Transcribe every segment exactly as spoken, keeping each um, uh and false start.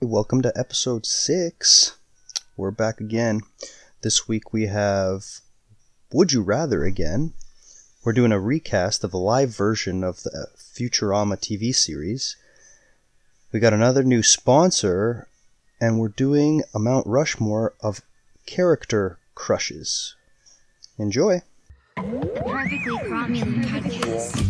Welcome to episode six. We're back again. This week we have Would You Rather again. We're doing a recast of a live version of the Futurama T V series. We got another new sponsor, and we're doing a Mount Rushmore of character crushes. Enjoy. Perfectly Cromulent Podcast.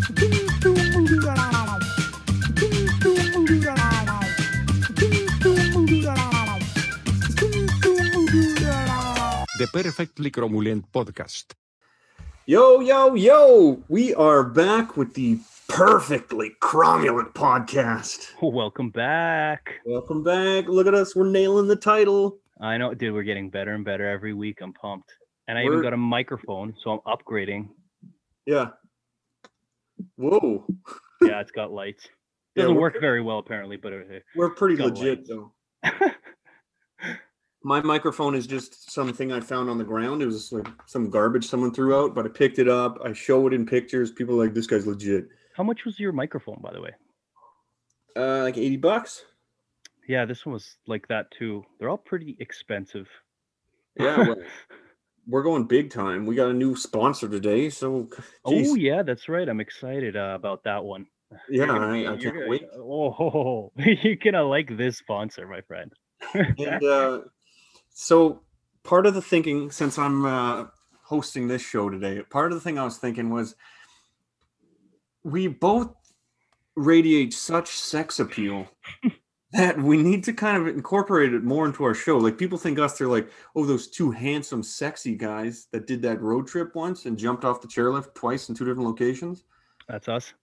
The Perfectly Cromulent Podcast. Yo, yo, yo! We are back with the Perfectly Cromulent Podcast. Welcome back. Welcome back. Look at us. We're nailing the title. I know, dude, we're getting better and better every week. I'm pumped. And I We're- even got a microphone, so I'm upgrading. Yeah. Whoa. Yeah, it's got lights. Yeah, Doesn't we're work pre- very well, apparently, but uh, We're pretty Got legit, lights. though. My microphone is just something I found on the ground. It was like some garbage someone threw out, but I picked it up. I show it in pictures. People are like, this guy's legit. how much was your microphone, by the way? Uh, like eighty bucks? Yeah, this one was like that too. They're all pretty expensive. Yeah, well, we're going big time. We got a new sponsor today, so geez. Oh, yeah, that's right. I'm excited uh, about that one. yeah, You're gonna I, be- I you're can't gonna- wait. Oh, you're going to like this sponsor, my friend. And uh, so part of the thinking, since I'm uh, hosting this show today, part of the thing I was thinking was we both radiate such sex appeal that we need to kind of incorporate it more into our show. Like people think us, they're like, oh, those two handsome, sexy guys that did that road trip once and jumped off the chairlift twice in two different locations. That's us.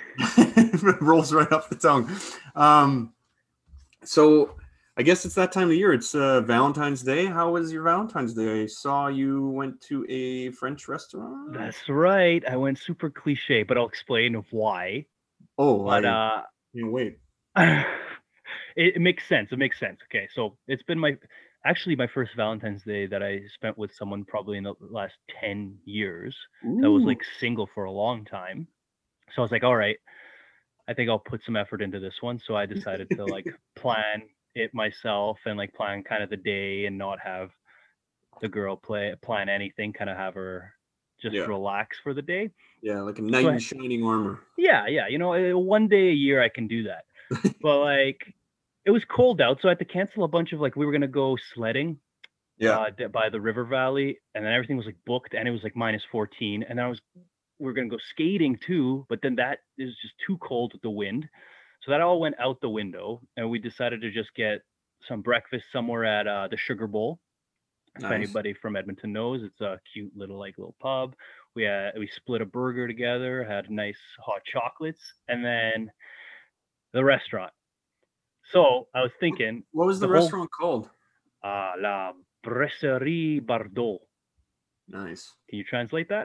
It rolls right off the tongue. Um, so I guess it's that time of year. It's uh, Valentine's Day. How was your Valentine's Day? I saw you went to a French restaurant. That's right. I went super cliche, but I'll explain why. oh, But I uh, can't wait. it, it makes sense. It makes sense. Okay, so it's been my actually my first Valentine's Day that I spent with someone probably in the last ten years. That was Ooh. like single for a long time. So I was like, all right, I think I'll put some effort into this one. So I decided to like plan it myself and like plan kind of the day and not have the girl play plan anything, kind of have her just Yeah. relax for the day. Yeah, like a knight So in I- shining armor. Yeah, yeah, you know, uh, one day a year I can do that. But like, it was cold out, so I had to cancel a bunch of like we were gonna go sledding, Yeah. uh, d- by the river valley, and then everything was like booked, and it was like minus fourteen, and then I was we were gonna go skating too, but then that is just too cold with the wind, so that all went out the window, and we decided to just get some breakfast somewhere at uh, the Sugar Bowl. If Nice. anybody from Edmonton knows, it's a cute little like little pub. We uh, we split a burger together, had nice hot chocolates, and then the restaurant. So I was thinking, What was the, the whole- restaurant called? uh, La Brasserie Bardot. Nice. Can you translate that?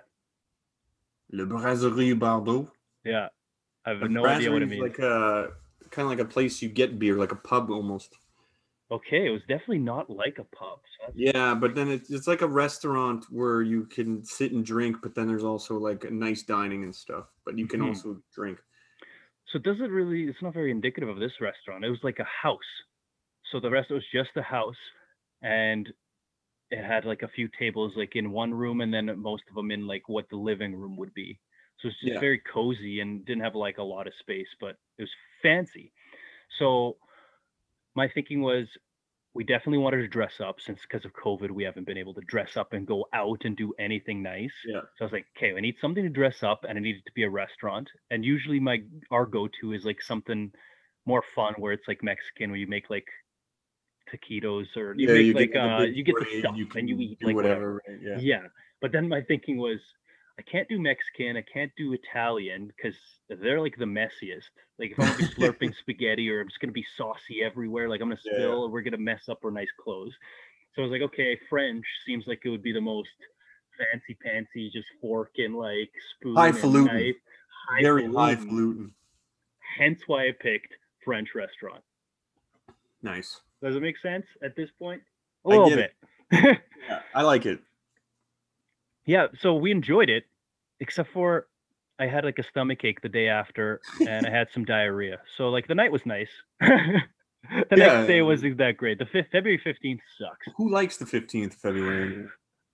Le Brasserie Bardot. Yeah, I have A no idea what it brasserie is means. like a kind of like a place you get beer, like a pub almost. Okay, it was definitely not like a pub. So that's- Yeah, but then it's it's like a restaurant where you can sit and drink, but then there's also like a nice dining and stuff. But you can Mhm. also drink. So it doesn't really, it's not very indicative of this restaurant. It was like a house. So the rest was just a house, and it had like a few tables like in one room, and then most of them in like what the living room would be. So it's just Yeah. very cozy and didn't have like a lot of space, but it was fancy. So my thinking was we definitely wanted to dress up, since because of COVID we haven't been able to dress up and go out and do anything nice. Yeah. So I was like, okay, I need something to dress up, and it needed to be a restaurant. And usually my our go-to is like something more fun, where it's like Mexican, where you make like taquitos, or you yeah, make you like get the uh big you get the parade, stuff you and you can eat do like whatever. whatever. Right? Yeah. Yeah. But then my thinking was, I can't do Mexican, I can't do Italian, because they're like the messiest. Like if I'm gonna be slurping spaghetti, or I'm just gonna be saucy everywhere, like I'm gonna Yeah. spill, we're gonna mess up our nice clothes. So I was like, okay, French seems like it would be the most fancy pantsy, just fork and like spoon and Highfalutin. knife. Very Highfalutin. highfalutin. Hence why I picked French restaurant. Nice. Does it make sense at this point? A I little get bit. Yeah, I like it. Yeah, so we enjoyed it, except for I had like a stomach ache the day after, and I had some diarrhea. So like the night was nice. The Yeah. next day wasn't that great. The fifth, February fifteenth sucks. Who likes the fifteenth of February?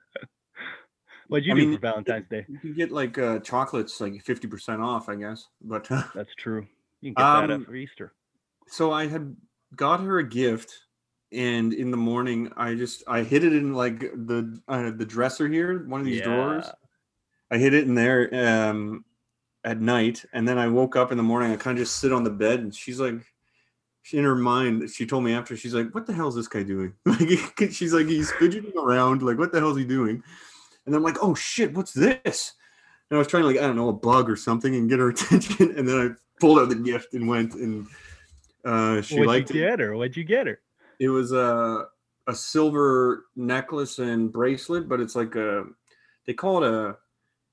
What'd you I do mean, for Valentine's Day? You can get like uh, chocolates like fifty percent off, I guess. But uh, That's true. You can get that Um, up for Easter. so I had got her a gift, and in the morning I just I hid it in like the uh, the dresser here, one of these drawers. Yeah. I hid it in there um, at night, and then I woke up in the morning. I kind of just sit on the bed, and she's like, she, in her mind, she told me after, she's like, "What the hell is this guy doing?" Like, she's like, he's fidgeting around, like, "What the hell is he doing?" And I'm like, "Oh shit, what's this?" And I was trying to, like, I don't know, a bug or something, and get her attention, and then I pulled out the gift and went, and uh, she What'd liked you it. get her? What'd you get her? It was a a silver necklace and bracelet, but it's like a, they call it a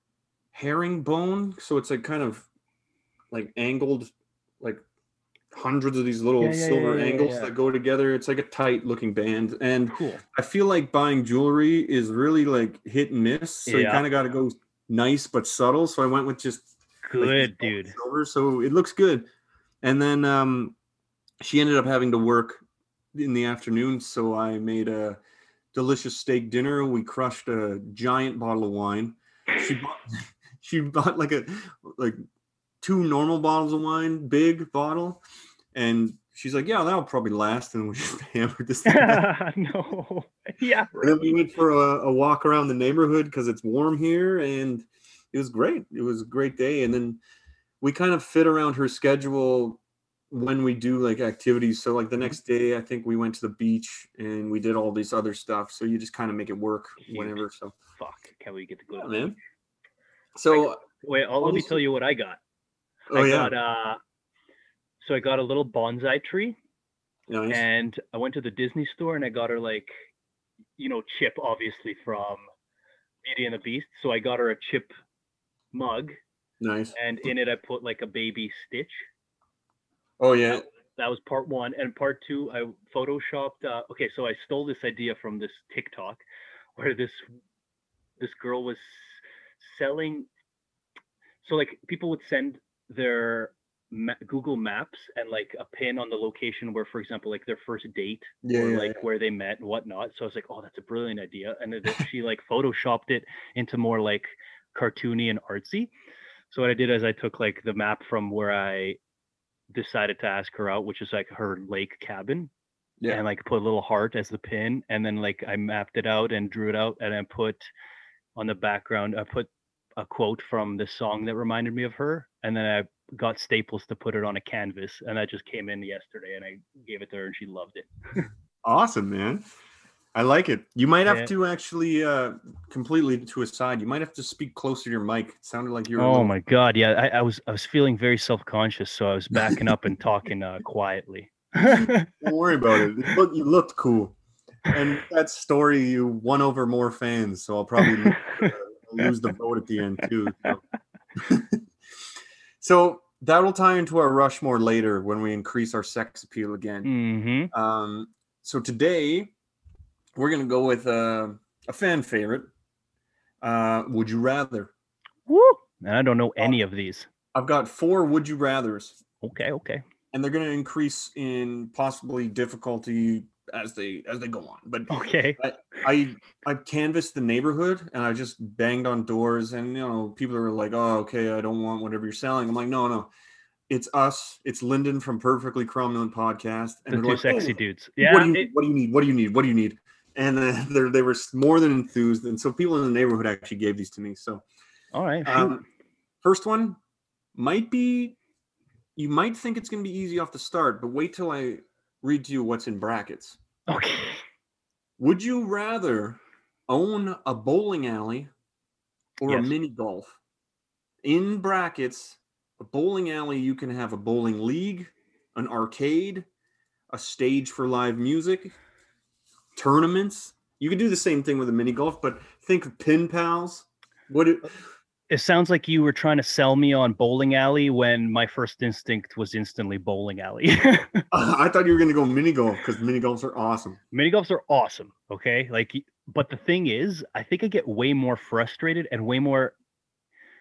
herringbone, so it's like kind of like angled, like hundreds of these little Yeah, yeah, silver yeah, yeah, angles yeah. that go together. It's like a tight looking band, and Cool. I feel like buying jewelry is really like hit and miss, so you Yeah. kind of got to go nice but subtle. So I went with just like Good, these dude. silver, so it looks good. And then um she ended up having to work in the afternoon, so I made a delicious steak dinner. We crushed a giant bottle of wine. She bought she bought like a like two normal bottles of wine, big bottle, and she's like, "Yeah, that'll probably last." And we just hammered this thing out. No. Yeah. And then we went for a, a walk around the neighborhood because it's warm here, and it was great. It was a great day. And then we kind of fit around her schedule when we do like activities. So like the next day, I think we went to the beach and we did all this other stuff. So you just kind of make it work Cute. whenever. So Fuck. Can't we get to go yeah, to man. So Wait, I'll, let me tell you what I got. oh I yeah, got uh so I got a little bonsai tree, nice. and I went to the Disney store and I got her, like, you know, Chip, obviously from Beauty and the Beast. So I got her a Chip mug, Nice. and in it I put like a baby Stitch. Oh yeah. That was part one. And part two, I photoshopped. Uh, okay, so I stole this idea from this TikTok, where this this girl was selling. So like people would send their ma- Google Maps and like a pin on the location where, for example, like their first date Yeah, or yeah, like yeah. where they met and whatnot. So I was like, oh, that's a brilliant idea. And then she like photoshopped it into more like cartoony and artsy. So what I did is I took like the map from where I decided to ask her out, which is like her lake cabin, Yeah. and like put a little heart as the pin, and then like I mapped it out and drew it out, and I put on the background, I put a quote from this song that reminded me of her, and then I got Staples to put it on a canvas, and that just came in yesterday, and I gave it to her, and she loved it. Awesome, man. I like it. You might have Yeah. to actually uh completely to a side. You might have to speak closer to your mic. It sounded like you were a Oh little- my god, yeah, I, I was I was feeling very self-conscious, so I was backing up and talking uh, quietly. Don't worry about it. You looked, you looked cool. And that story, you won over more fans, so I'll probably lose, uh, lose the vote at the end too. So. So that'll tie into our Rushmore later when we increase our sex appeal again. Mm-hmm. Um, so today we're gonna go with uh, a fan favorite. Uh, would you rather? Woo! And I don't know any of these. I've got four would you rathers, Okay, okay. and they're gonna increase in possibly difficulty as they as they go on. But Okay. I I canvassed the neighborhood and I just banged on doors, and you know people are like, oh okay, I don't want whatever you're selling. I'm like, no no, it's us. It's Lyndon from Perfectly Cromulent Podcast, and The they're two like, sexy "Oh, dudes. what Yeah. do you it- need? What do you need? What do you need? What do you need? And uh, they they were more than enthused, and so people in the neighborhood actually gave these to me. So all right. Shoot. um, first one might be, you might think it's going to be easy off the start, but wait till I read to you what's in brackets. Okay. Would you rather own a bowling alley or a Yes. mini golf? In brackets, a bowling alley, you can have a bowling league, an arcade, a stage for live music, tournaments. You could do the same thing with a mini golf, but think of pin pals. What it, It sounds like you were trying to sell me on bowling alley when my first instinct was instantly bowling alley. I thought you were going to go mini golf because mini golfs are awesome. Mini golfs are awesome. Okay. Like, but the thing is, I think I get way more frustrated and way more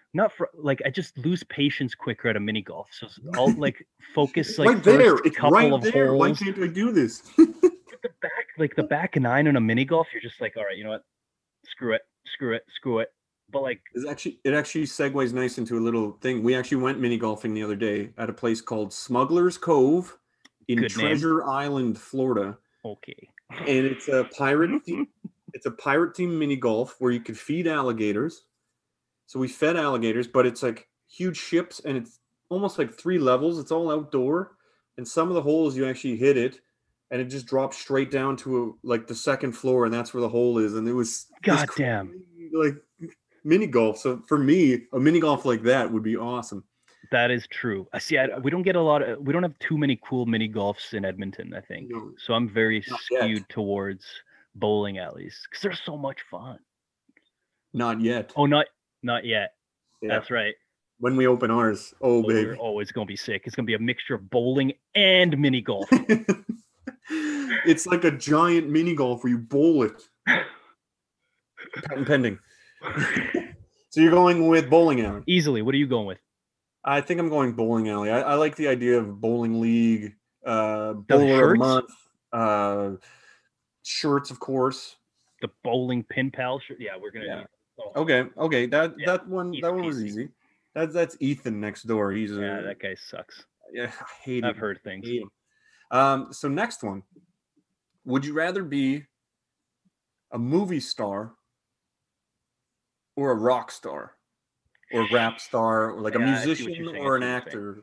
not for like I just lose patience quicker at a mini golf. So s- I'll like focus like right there. first It's couple right of there. Why holes. can't I do this? But the back, like the back nine on a mini golf, you're just like, all right, you know what? Screw it, screw it, screw it. But like, It's actually it actually segues nice into a little thing. We actually went mini golfing the other day at a place called Smuggler's Cove in Good name. Treasure Island, Florida. okay, And it's a pirate theme, it's a pirate themed mini golf where you could feed alligators. So we fed alligators, but it's like huge ships and it's almost like three levels. It's all outdoor. And some of the holes you actually hit it and it just drops straight down to a, like the second floor and that's where the hole is. And it was this God damn. crazy, like mini golf. So for me, a mini golf like that would be awesome. that is true. I see. I, we don't get a lot of. We don't have too many cool mini golfs in Edmonton. I think No. so. I'm very Not yet. skewed towards bowling alleys because they're so much fun. Not yet. Oh, not not yet. Yeah. That's right. When we open ours. Oh, Oh, baby. we're- oh, it's gonna be sick. It's gonna be a mixture of bowling and mini golf. It's like a giant mini golf where you bowl it. Patent pending. So you're going with bowling alley. Easily. What are you going with? I think I'm going bowling alley. I, I like the idea of bowling league, uh, The bowler of the shirts? month, uh, shirts, of course. The bowling pin pal shirt. Yeah, we're gonna. Yeah. Need, oh, Okay, okay, that Yeah, that one easy that one was peasy. easy. That's that's Ethan next door. He's a yeah, that guy sucks. yeah, I hate I've him. heard things. Hate him. Um, so next one, would you rather be a movie star or a rock star or rap star or like a Yeah, I see what you're musician saying, or I an see what you're actor?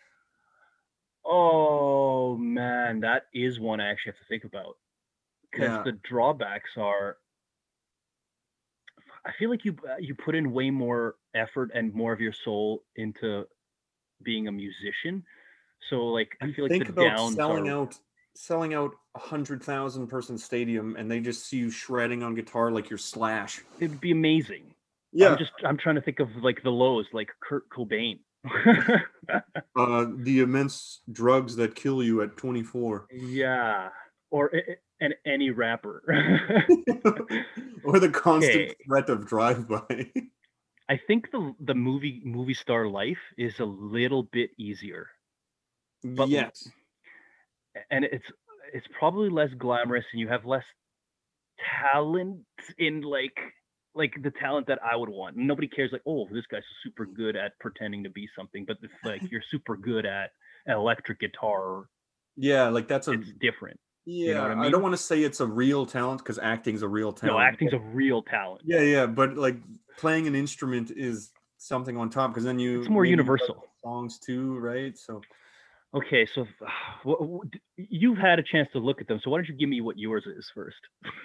Oh man, that is one I actually have to think about because Yeah. the drawbacks are. I feel like you uh, you put in way more effort and more of your soul into being a musician. So like I And feel like think the about downs selling are out selling out a hundred thousand person stadium and they just see you shredding on guitar like you're Slash. it'd be amazing. Yeah, I'm just I'm trying to think of like the lows, like Kurt Cobain. uh, the immense drugs that kill you at twenty-four. Yeah, or a- a- and any rapper. Or the constant Okay. threat of drive-by. I think the the movie movie star life is a little bit easier, But- yes. and it's it's probably less glamorous, and you have less talent in like like the talent that I would want. Nobody cares like, oh, this guy's super good at pretending to be something, but if like you're super good at an electric guitar, Yeah, like that's a it's different. yeah. know what I I, mean? don't want to say it's a real talent because acting's a real talent. No, acting's a real talent. Yeah, yeah, but like playing an instrument is something on top because then you It's more maybe you write universal. songs too, right? So Okay, so wh- wh- d- you've had a chance to look at them. So why don't you give me what yours is first?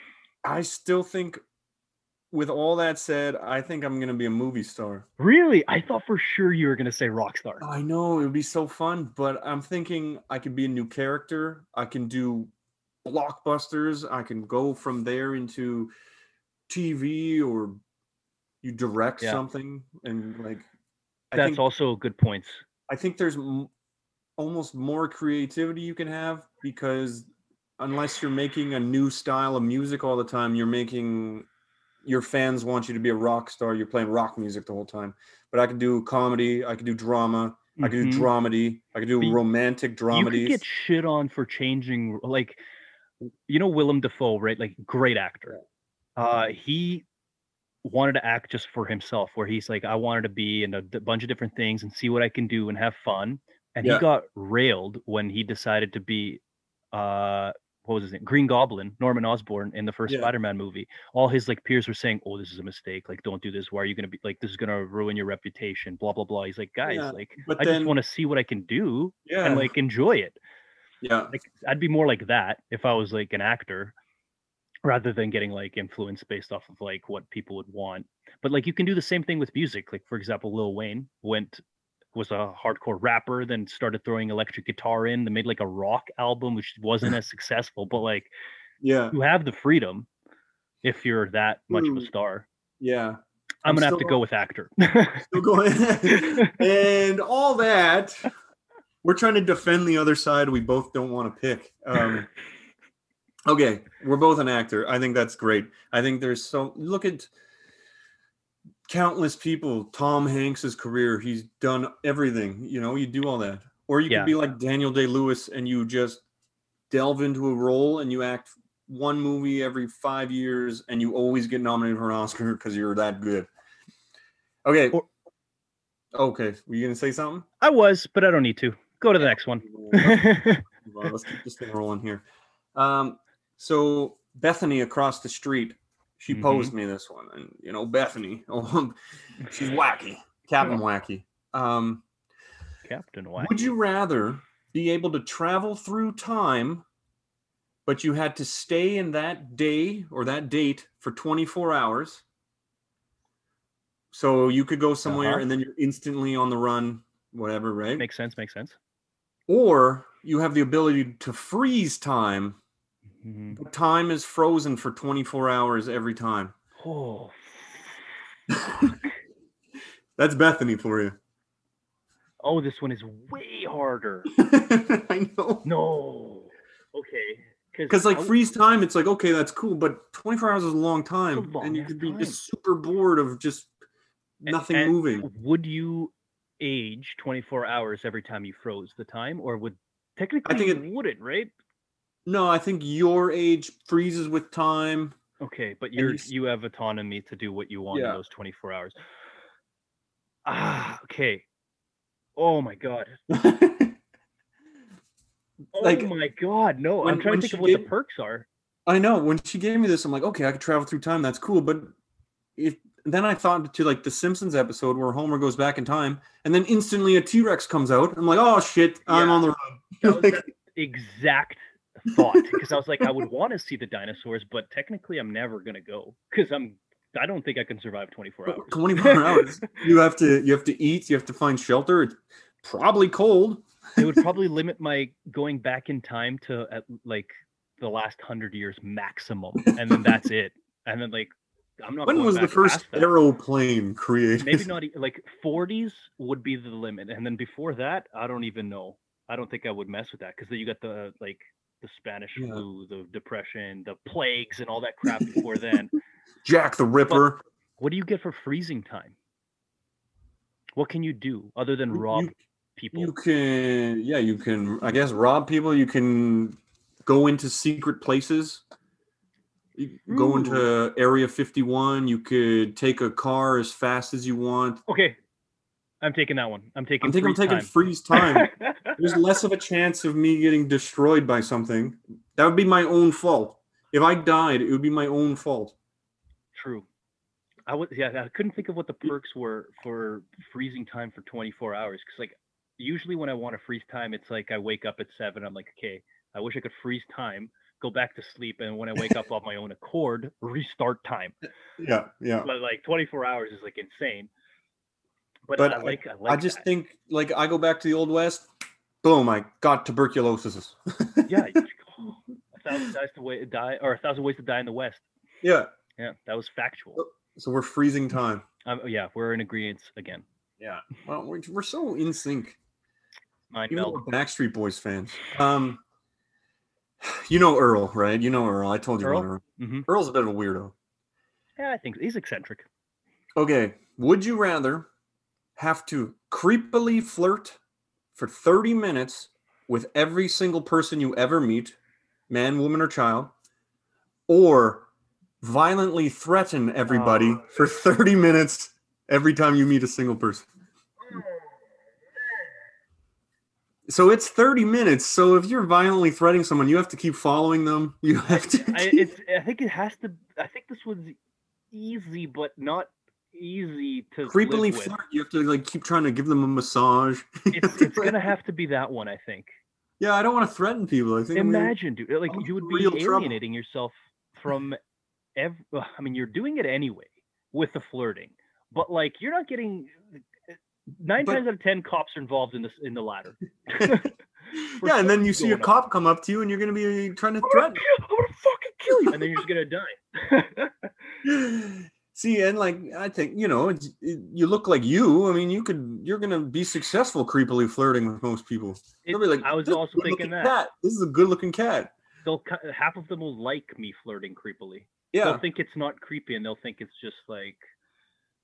I still think, with all that said, I think I'm gonna be a movie star. Really? I thought for sure you were gonna say rock star. I know it would be so fun, but I'm thinking I could be a new character. I can do blockbusters. I can go from there into T V or you direct Yeah. something and like. I That's think, also good points. I think there's m- almost more creativity you can have because unless you're making a new style of music all the time, you're making your fans want you to be a rock star. You're playing rock music the whole time. But I could do comedy. I could do drama. I could do Mhm. dramedy. I could do But you- romantic You dramedies. could get shit on for changing, like, you know, Willem Dafoe, right? Like, great actor. Uh, he wanted to act just for himself, where he's like, I wanted to be in a d- bunch of different things and see what I can do and have fun. And Yeah. he got railed when he decided to be, uh, what was his name? Green Goblin, Norman Osborn in the first Yeah. Spider-Man movie. All his like peers were saying, "Oh, this is a mistake. Like, don't do this. Why are you gonna be like this? Is gonna ruin your reputation." Blah blah blah. He's like, guys, Yeah, like, but I just then- want to see what I can do yeah. and like enjoy it. yeah. Like, I'd be more like that if I was like an actor, rather than getting like influenced based off of like what people would want. But like you can do the same thing with music. Like for example, Lil Wayne went was a hardcore rapper, then started throwing electric guitar in. They made like a rock album, which wasn't as successful. But like Yeah. you have the freedom if you're that much of a True. star. Yeah. I'm I'm gonna have to still- go with actor. Still going. And all that. We're trying to defend the other side we both don't want to pick. Um, okay, we're both an actor. I think that's great. I think there's so look at countless people. Tom Hanks's career, he's done everything. You know, you do all that. Or you Yeah. could be like Daniel Day-Lewis and you just delve into a role and you act one movie every five years and you always get nominated for an Oscar because you're that good. Okay. Or- okay. Were you going to say something? I was, but I don't need to. Go to the next one. Let's keep this thing rolling here. Um, so Bethany across the street, she Mhm. posed me this one, and you know Bethany, oh, she's wacky, Captain Wacky. Um, Captain Wacky. would you rather be able to travel through time, but you had to stay in that day or that date for twenty-four hours? So you could go somewhere Uh-huh. and then you're instantly on the run, whatever, right? Makes sense. Makes sense. Or you have the ability to freeze time, Mhm. but time is frozen for twenty-four hours every time. Oh, That's Bethany for you. oh, this one is way harder. I know. No. Okay. Because like I w- freeze time, it's like, okay, that's cool, but twenty-four hours is a long time. It's a long and you ass could be time. just super bored of just a- nothing and moving. Would you age twenty-four hours every time you froze the time, or would technically think you it- wouldn't, right? No, I think your age freezes with time. Okay, but you you're s- you have autonomy to do what you want Yeah. in those twenty-four hours. Ah, okay. Oh my god. Oh Like, my god, no. when- I'm trying when to think she of what the gave- perks are. I know. When she gave me this, I'm like, okay, I could travel through time. That's cool. But if then I thought to like the Simpsons episode where Homer goes back in time, and then instantly a T-Rex comes out. I'm like, oh shit, I'm Yeah. on the That run. was the exact thought, because I was like, I would want to see the dinosaurs, but technically I'm never gonna go because I'm I don't think I can survive twenty-four hours. twenty-four hours. You have to you have to eat. You have to find shelter. It's probably cold. It would probably limit my going back in time to at like the last hundred years maximum, and then that's it. And then like I'm not. When going was the back first past that. aeroplane created? Maybe not e- like forties would be the limit, and then before that, I don't even know. I don't think I would mess with that because then you got the like the Spanish Yeah. flu, the depression, the plagues, and all that crap before then. Jack the Ripper. What do you get for freezing time? What can you do other than You- rob you- people? You can, yeah, you can. I guess rob people. You can go into secret places. You can go into Area fifty-one. You could take a car as fast as you want. Okay, I'm taking that one. I'm taking. I think I'm freeze taking time. freeze time. There's less of a chance of me getting destroyed by something. That would be my own fault. If I died, it would be my own fault. True. I would. Yeah, I couldn't think of what the perks were for freezing time for twenty-four hours. Because like usually when I want to freeze time, it's like I wake up at seven. I'm like, okay, I wish I could freeze time, go back to sleep, and when I wake up on my own accord, restart time. Yeah, yeah. But like twenty-four hours is like insane. But, But I like. I like. I just that. think, like, I go back to the Old West, boom, I got tuberculosis. Yeah. you- oh, a thousand dies to way, die, or a thousand ways to die in the West. Yeah. Yeah, that was factual. So we're freezing time. Um, yeah, we're in agreement again. Yeah. Well, we're, we're so in sync. Mind Even though meld. we're Backstreet Boys fans. Um, you know Earl, right? You know Earl. I told you Earl? about Earl. hmm Earl's a bit of a weirdo. Yeah, I think he's eccentric. Okay. Would you rather have to creepily flirt for thirty minutes with every single person you ever meet, man, woman, or child, or violently threaten everybody Oh. for thirty minutes every time you meet a single person? So it's thirty minutes. So if you're violently threatening someone, you have to keep following them. You have to. I, it's. I think it has to. I think this one's easy, but not easy to creepily live with. flirt. You have to like keep trying to give them a massage. It's, it's gonna have to be that one, I think. Yeah, I don't want to threaten people. I think I'm gonna- Imagine, dude. Like I'm you would in be real trouble. alienating yourself from. Ev- I mean, you're doing it anyway with the flirting, but like you're not getting. Nine But- times out of ten, cops are involved in this in the latter. yeah, and then you see a going on. cop come up to you, and you're gonna be trying to I'm gonna, threaten. kill, I'm gonna fucking kill you, and then you're just gonna die. See, and like I think you know, it's, it, you look like you. I mean, you could. You're gonna be successful creepily flirting with most people. It- They'll be like, I was "This is a also good-looking thinking that. cat. This is a good-looking cat. They'll ki- half of them will like me flirting creepily. Yeah, They'll think it's not creepy, and they'll think it's just like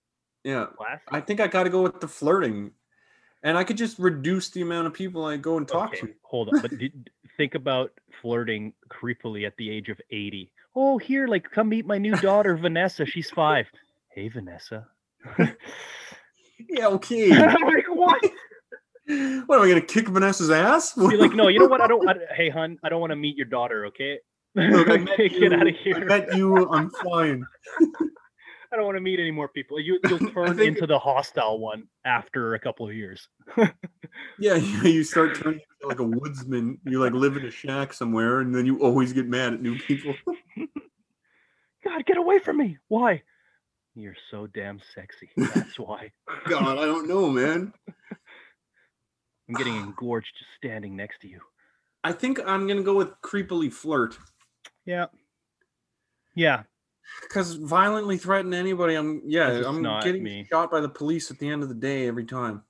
Yeah. Class? I think I got to go with the flirting. And I could just reduce the amount of people I go and talk Okay, to. hold on. But did, think about flirting creepily at the age of eighty. Oh, here, like, come meet my new daughter, Vanessa. She's five. Hey, Vanessa. Yeah, okay. I'm like, what? What, am I going to kick Vanessa's ass? Be like, no, you know what? I don't. I, hey, hun, I don't want to meet your daughter. Okay. Look, I met Get you. out of I here. met you. I'm fine. I don't want to meet any more people. You, you'll turn think- into the hostile one after a couple of years. Yeah, yeah, you start turning into like a woodsman. You like live in a shack somewhere, and then you always get mad at new people. God, get away from me. Why? You're so damn sexy. That's why. God, I don't know, man. I'm getting engorged just standing next to you. I think I'm gonna go with creepily flirt. Yeah. Yeah. Because violently threaten anybody, I'm yeah, That's just I'm not getting me. shot by the police at the end of the day every time.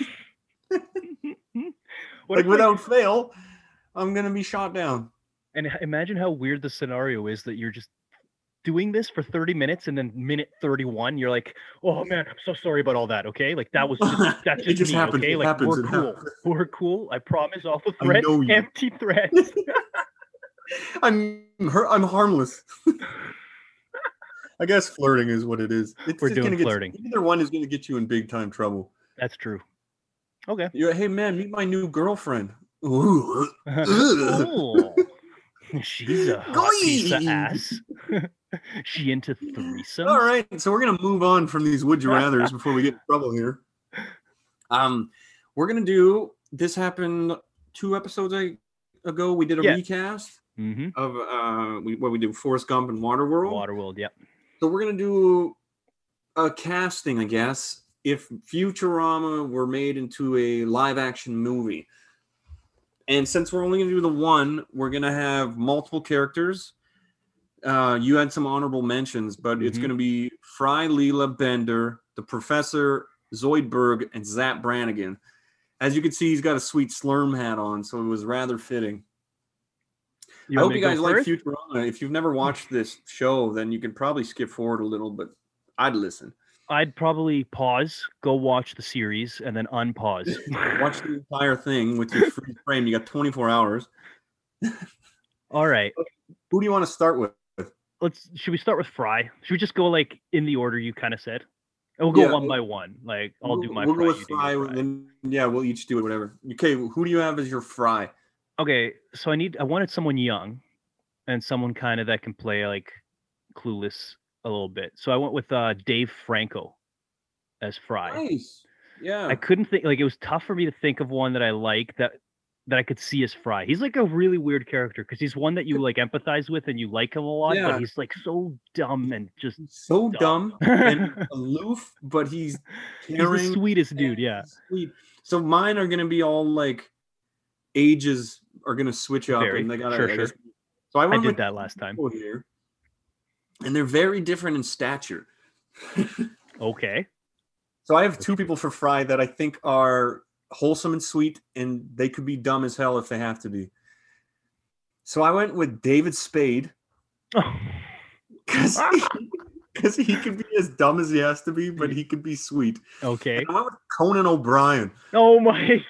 What Like if, without fail, I'm gonna be shot down. and h- imagine how weird the scenario is that you're just doing this for thirty minutes and then minute thirty-one you're like, oh man, I'm so sorry about all that. Okay, like that was just that's It just, just me. happens, Okay, it like happens, we're it cool. happens. We're cool. I promise. All the I threats, know you. empty threats. I'm har- I'm harmless. I guess flirting is what it is. It's We're just doing gonna get flirting. either one is gonna get you in big time trouble. That's true. Okay. You're, hey man, meet my new girlfriend. Ooh. Oh, she's a hot piece of Goy. ass. She into threesomes. All right, so we're gonna move on from these would you rather's before we get in trouble here. Um, we're gonna do this. Happened two episodes ago. We did a Yeah. recast Mm-hmm. of uh, we, what we did Forrest Gump and Waterworld. Waterworld. Yep. So we're gonna do a casting, I guess, if Futurama were made into a live action movie. And since we're only gonna do the one, we're gonna have multiple characters. Uh, you had some honorable mentions, but it's Mhm. gonna be Fry, Leela, Bender, the Professor, Zoidberg, and Zap Brannigan. As you can see, he's got a sweet Slurm hat on, so it was rather fitting. You I want hope me you to go guys like first? Futurama. If you've never watched this show, then you can probably skip forward a little, but I'd listen. I'd probably pause, go watch the series, and then unpause. Watch the entire thing with your free frame. You got twenty-four hours. All right. Who do you want to start with? Let's. Should we start with Fry? Should we just go like in the order you kind of said? And we'll go Yeah, one we'll- by one. Like I'll we'll, do my We'll Fry. go with you do your Fry, Fry. and then yeah, we'll each do it. Whatever. Okay, who do you have as your Fry? Okay, so I need. I wanted someone young, and someone kind of that can play like Clueless a little bit. So I went with uh, Dave Franco as Fry. Nice. Yeah. I couldn't think like it was tough for me to think of one that I like that that I could see as Fry. He's like a really weird character because he's one that you like empathize with and you like him a lot, Yeah. but he's like so dumb and just so dumb. dumb and aloof, but he's he's caring. the sweetest dude. and Yeah, Sweet. So mine are gonna be all like ages are gonna switch up, Very. and they gotta. Sure, I sure. guess- So I I went did with that last time. people here, and they're very different in stature. Okay, So I have two people for Fry that I think are wholesome and sweet, and they could be dumb as hell if they have to be. So I went with David Spade because because he could be as dumb as he has to be, but he could be sweet. okay. And I went with Conan O'Brien Oh my.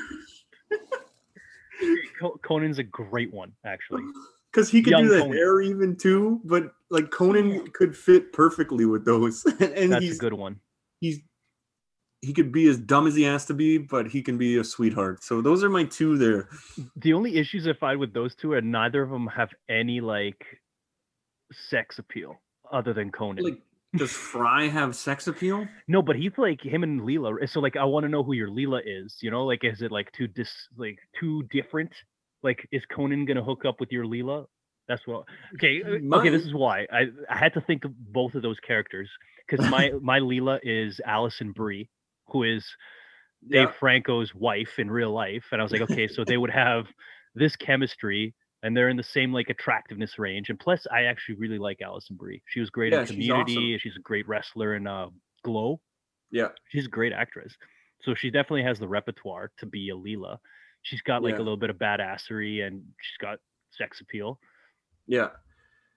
Co- Conan's a great one, actually. because he could Young do the Conan. hair even too, but like Conan could fit perfectly with those. and That's he's a good one. he's he could be as dumb as he has to be, but he can be a sweetheart. So those are my two there. The only issues I find with those two are neither of them have any like sex appeal other than Conan. Like, does Fry have sex appeal? No, but he's like him and Leela. So like, I want to know who your Leela is. You know, like, is it like too dis like too different? Like, is Conan gonna hook up with your Leela? That's what. Okay, uh, Might. okay. This is why I I had to think of both of those characters because my my Leela is Allison Brie, who is Dave Yeah. Franco's wife in real life, and I was like, okay, so they would have this chemistry. And they're in the same like attractiveness range. And plus, I actually really like Allison Brie. She was great Yeah, in she's Community. awesome. and She's a great wrestler in uh, Glow. Yeah. She's a great actress. So she definitely has the repertoire to be a Leela. She's got like Yeah. a little bit of badassery and she's got sex appeal. Yeah.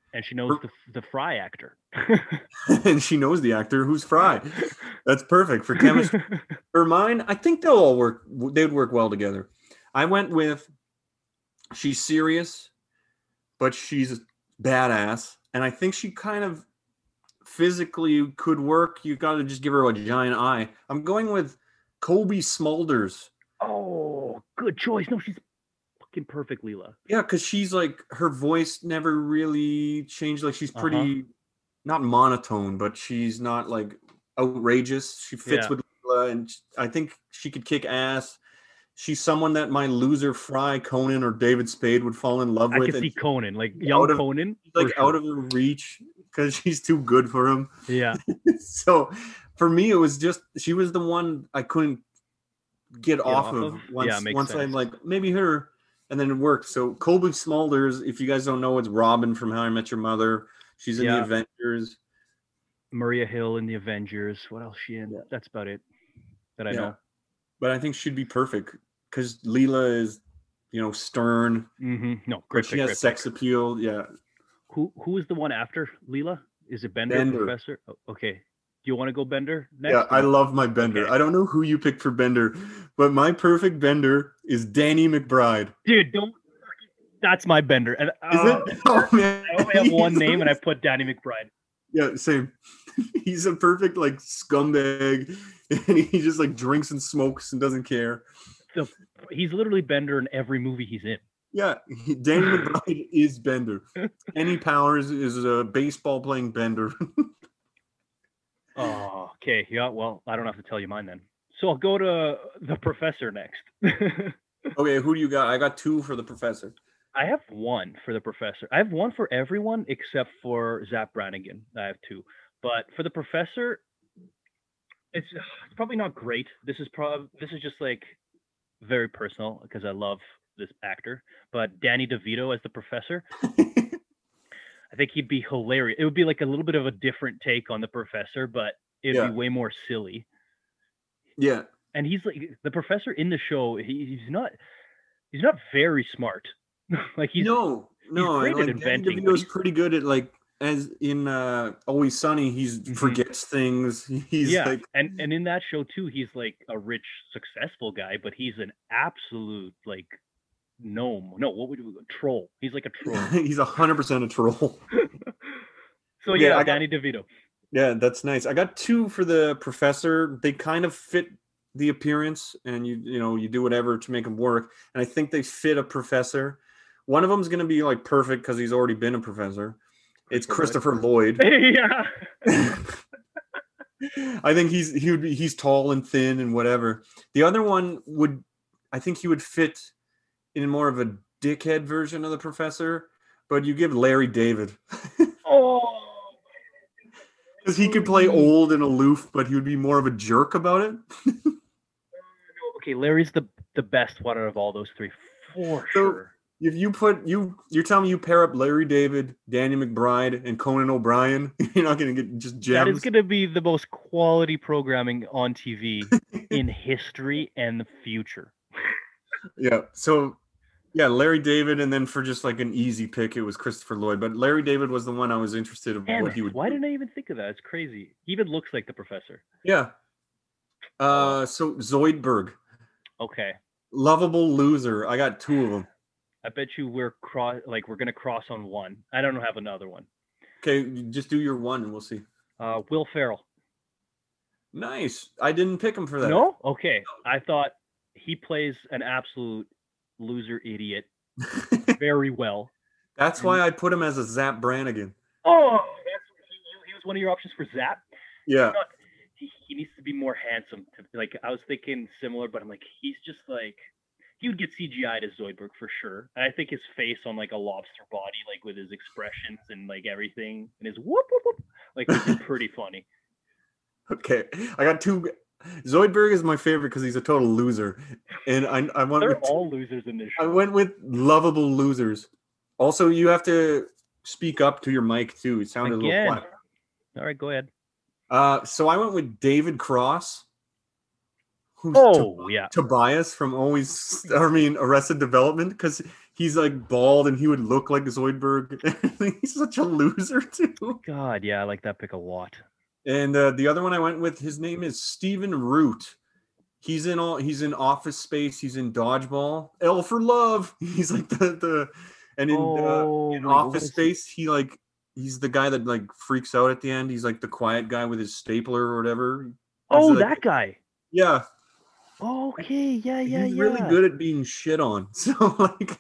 And she knows the the Fry actor. And she knows the actor who's Fry. That's perfect for chemistry. For mine, I think they'll all work. They'd work well together. I went with she's serious, but she's badass, and I think she kind of physically could work. You got to just give her a giant eye. I'm going with Kobe Smulders. Oh, good choice. No, she's fucking perfect, Leela. Yeah, because she's like her voice never really changed. Like she's pretty Uh-huh. not monotone, but she's not like outrageous. She fits Yeah. with Leela, and sh- I think she could kick ass. She's someone that my loser Fry, Conan, or David Spade would fall in love I with. can see and Conan, like young out of- Conan. she's like for out sure. of her reach because she's too good for him. Yeah. So for me, it was just she was the one I couldn't get, off, off of, of? once. Yeah, makes once I'm sense. like maybe her, and then it worked. So Colby Smulders, if you guys don't know, it's Robin from How I Met Your Mother. She's in Yeah. the Avengers. Maria Hill in the Avengers. What else is she in? Yeah. That's about it that I Yeah. know. But I think she'd be perfect because Leela is, you know, stern, Mm-hmm. No, but great she pick, has great sex pick. appeal. Yeah. Who who is the one after Leela? Is it Bender, Bender. Professor? Oh, okay. Do you want to go Bender next? Yeah, I or- love my Bender. Okay. I don't know who you picked for Bender, but my perfect Bender is Danny McBride. Dude, don't. That's my Bender. And Is uh, it? Oh man, I only have one He's- name, and I put Danny McBride. Yeah, same. He's a perfect like scumbag, and he just like drinks and smokes and doesn't care. He's literally Bender in every movie he's in. Yeah, he, Danny McBride is Bender. Kenny Powers is a baseball playing Bender. Oh, okay. Yeah. Well, I don't have to tell you mine then. So I'll go to the Professor next. Okay, who do you got? I got two for the Professor. I have one for the Professor. I have one for everyone except for Zap Brannigan. I have two. But for the Professor, it's, it's probably not great. This is probably this is just like very personal because I love this actor. But Danny DeVito as the Professor, I think he'd be hilarious. It would be like a little bit of a different take on the Professor, but it'd Yeah. be way more silly. Yeah, And he's like the Professor in the show. He, he's not he's not very smart. Like he's no, no, great and at like Danny inventing, but DeVito's he's- pretty good at like as in uh Always Sunny. He's Mhm. forgets things. He's yeah, like and and in that show too, he's like a rich, successful guy, but he's an absolute like gnome. No, what would you troll? He's like a troll. he's a hundred percent a troll. So Yeah, yeah, I got- Danny DeVito. Yeah, that's nice. I got two for the Professor. They kind of fit the appearance, and you you know you do whatever to make them work. And I think they fit a professor. One of them's going to be like perfect because he's already been a professor. It's Christopher Christopher Lloyd. Yeah. I think he's he would be he's tall and thin and whatever. The other one would, I think he would fit in more of a dickhead version of the Professor. But you give Larry David. Oh. Because he could play old and aloof, but he would be more of a jerk about it. Okay, Larry's the the best one out of all those three for So- sure. If you put you, you're telling me you pair up Larry David, Danny McBride, and Conan O'Brien, you're not going to get just That is gems. going to be the most quality programming on T V in history and the future. Yeah. So, yeah, Larry David, and then for just like an easy pick, it was Christopher Lloyd. But Larry David was the one I was interested in Damn what it, he would. why do. didn't I even think of that? It's crazy. He even looks like the Professor. Yeah. Uh, so Zoidberg, Okay. lovable loser. I got two of them. I bet you we're cross like we're gonna cross on one. I don't have another one. Okay, just do your one, and we'll see. Uh, Will Ferrell. Nice. I didn't pick him for that. No? Okay. I thought he plays an absolute loser idiot very well. That's why I put him as a Zap Brannigan. Oh, that's he, he was one of your options for Zap. Yeah. Not, he, he needs to be more handsome. To, like I was thinking similar, but I'm like he's just like he would get C G I'd as Zoidberg for sure. And I think his face on like a lobster body, like with his expressions and like everything, and his whoop whoop whoop, like would be pretty funny. Okay, I got two. Zoidberg is my favorite because he's a total loser, and I I went They're with all losers in this I show. went with lovable losers. Also, you have to speak up to your mic too. It sounded a Again. little quiet. All right, go ahead. Uh, so I went with David Cross. Who's Oh yeah, Tobias from Always, I mean, Arrested Development, because he's like bald and he would look like Zoidberg. He's such a loser too. God, yeah, I like that pick a lot. And uh, the other one I went with, his name is Stephen Root. He's in all. He's in Office Space. He's in Dodgeball. L for Love. He's like the the, and in, Oh, uh, in wait, what Office is- Space, he like he's the guy that like freaks out at the end. He's like the quiet guy with his stapler or whatever. Oh, He's like- that guy. Yeah, Okay, yeah, yeah, he's yeah. really good at being shit on. So like,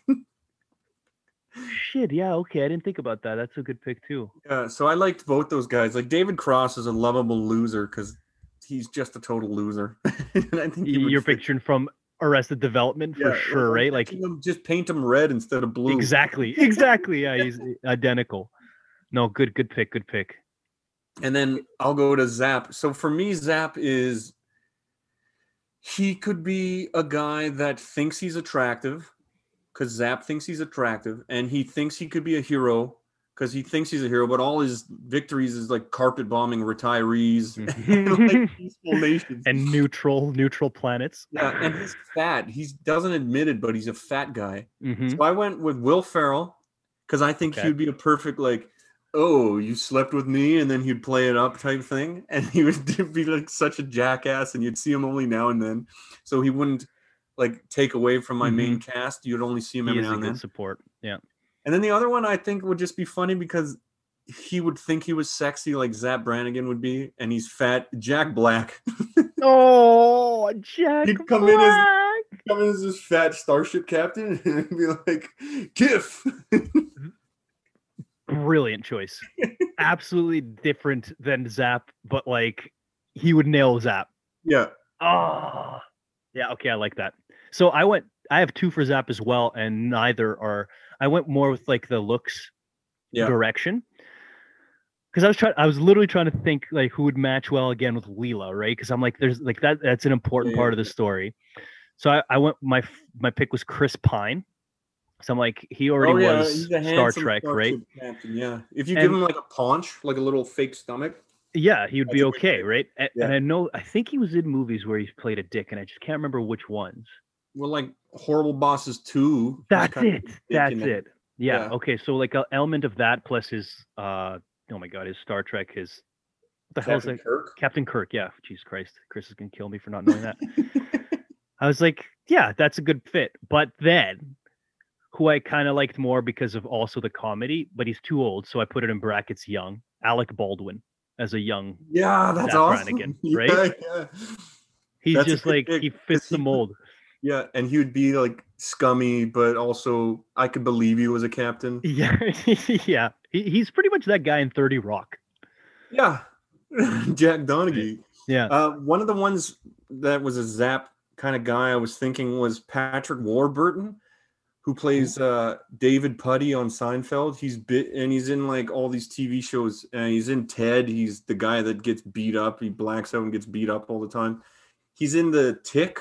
Shit, yeah, okay. I didn't think about that. That's a good pick too. yeah. So I liked both those guys. Like David Cross is a lovable loser because he's just a total loser. And I think he would You're fit- picturing from Arrested Development for Yeah, sure, I'm right? Like thinking of just paint him red instead of blue. exactly, exactly. Yeah, he's identical. No, good, good pick, good pick. And then I'll go to Zap. So for me, Zap is he could be a guy that thinks he's attractive because Zap thinks he's attractive, and he thinks he could be a hero because he thinks he's a hero, but all his victories is like carpet bombing retirees and like peaceful nations. And neutral, neutral planets. Yeah, and he's fat. He doesn't admit it, but he's a fat guy. Mhm. So I went with Will Ferrell because I think Okay. he would be a perfect like, oh, you slept with me, and then he'd play it up type thing, and he would be like such a jackass, and you'd see him only now and then, so he wouldn't like take away from my main cast. You'd only see him He every is now a and good then. support. Yeah. And then the other one I think would just be funny because he would think he was sexy like Zap Brannigan would be, and he's fat. Jack Black. Oh, Jack He'd come in as- Black. Come in as this fat starship captain and be like, Kiff. Brilliant choice. Absolutely different than Zap, but like he would nail Zap. Yeah. Oh, yeah. Okay, I like that. So I went. I have two for Zap as well, and neither are. I went more with like the looks Yeah. direction because I was trying. I was literally trying to think like who would match well again with Leela, right? Because I'm like, there's like that. That's an important Yeah, part yeah, of the story. So I, I went. My f- my pick was Chris Pine. So I'm like, he already Oh, yeah, was he's a Star handsome Trek, right? starship captain, yeah. If you And- give him like a paunch, like a little fake stomach. Yeah, he would be That's a good okay, pick. right? And, Yeah. and I know, I think he was in movies where he played a dick, and I just can't remember which ones. Well, like Horrible Bosses two. That's kind of it. dick That's in that. it. Yeah, Yeah. Okay. So like an element of that plus his, uh, oh my God, his Star Trek, his what the hell is Captain that? Kirk. Captain Kirk. Yeah. Jesus Christ, Chris is gonna kill me for not knowing that. I was like, yeah, that's a good fit. But then, who I kind of liked more because of also the comedy, but he's too old, so I put it in brackets. Young Alec Baldwin as a young. Yeah, that's Zap awesome. Brannigan, Yeah, right? Yeah. He's That's a just good like pick, he 'cause fits the he- mold. Yeah, and he would be like scummy, but also I could believe he was a captain. Yeah, yeah. He, he's pretty much that guy in thirty Rock. Yeah. Jack Donaghy. Yeah. Uh, one of the ones that was a Zap kind of guy I was thinking was Patrick Warburton, who plays uh, David Putty on Seinfeld. He's bit and he's in like all these T V shows. Uh, he's in Ted. He's the guy that gets beat up. He blacks out and gets beat up all the time. He's in the Tick,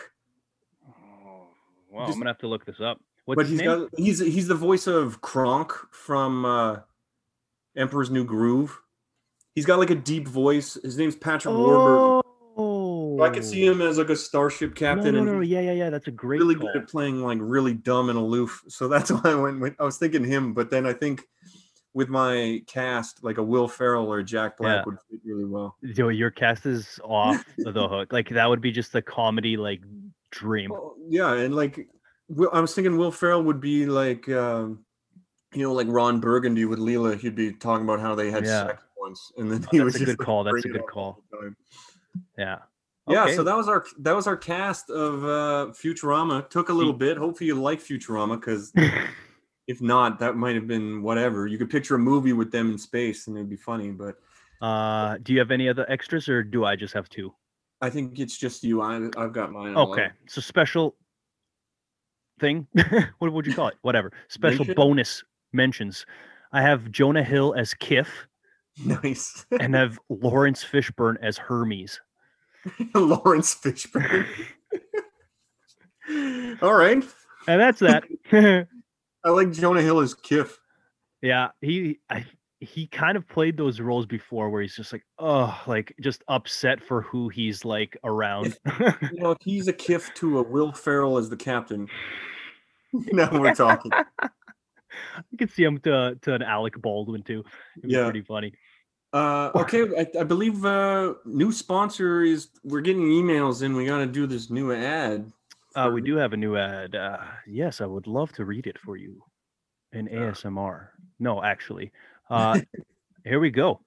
Oh, wow, Just- I'm gonna have to look this up. What's but his he's name? got he's he's the voice of Kronk from uh, Emperor's New Groove. He's got like a deep voice. His name's Patrick Warburton. Oh, So I could see him as like a starship No, captain. no, and no, he's yeah, yeah, yeah. That's a great really call. good at playing like really dumb and aloof. So that's why I went with I was thinking him, but then I think with my cast, like a Will Ferrell or a Jack Black Yeah. would fit really well. Yo, your cast is off the hook. Like that would be just a comedy like dream. Well, yeah, and like Will- I was thinking Will Ferrell would be like um, you know, like Ron Burgundy with Leela. He'd be talking about how they had Yeah. sex once, and then Oh, he that's would a just good like, call, that's bring a it good up call. all the time. Yeah. Yeah, Okay. so that was our that was our cast of uh Futurama. Took a little bit. Hopefully you like Futurama, because if not, that might have been whatever. You could picture a movie with them in space and it'd be funny, but uh, do you have any other extras, or do I just have two? I think it's just you. I I've got mine. all Okay, out. so special thing. What would you call it? Whatever. Special Mention? bonus mentions. I have Jonah Hill as Kif Nice. and I have Lawrence Fishburne as Hermes. Lawrence Fishburne. All right. And that's that. I like Jonah Hill as Kif. Yeah, he I, he kind of played those roles before where he's just like, oh, like just upset for who he's like around. You know, if he's a Kif to a Will Ferrell as the captain, Now we're talking. I could see him to to an Alec Baldwin too. It'd be Yeah. pretty funny. Uh, okay, I, I believe uh, new sponsor is. We're getting emails in. We got to do this new ad. Uh, we for- do have a new ad. Uh, yes, I would love to read it for you in A S M R. No, actually. Uh, here we go.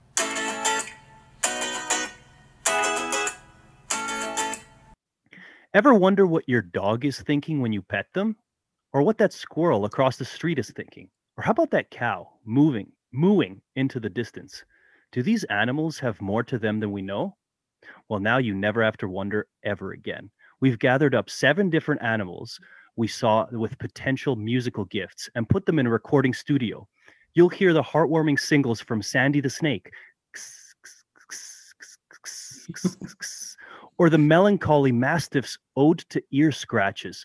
Ever wonder what your dog is thinking when you pet them? Or what that squirrel across the street is thinking? Or how about that cow moving, mooing into the distance? Do these animals have more to them than we know? Well, now you never have to wonder ever again. We've gathered up seven different animals we saw with potential musical gifts and put them in a recording studio. You'll hear the heartwarming singles from Sandy the Snake, or the melancholy Mastiff's ode to ear scratches.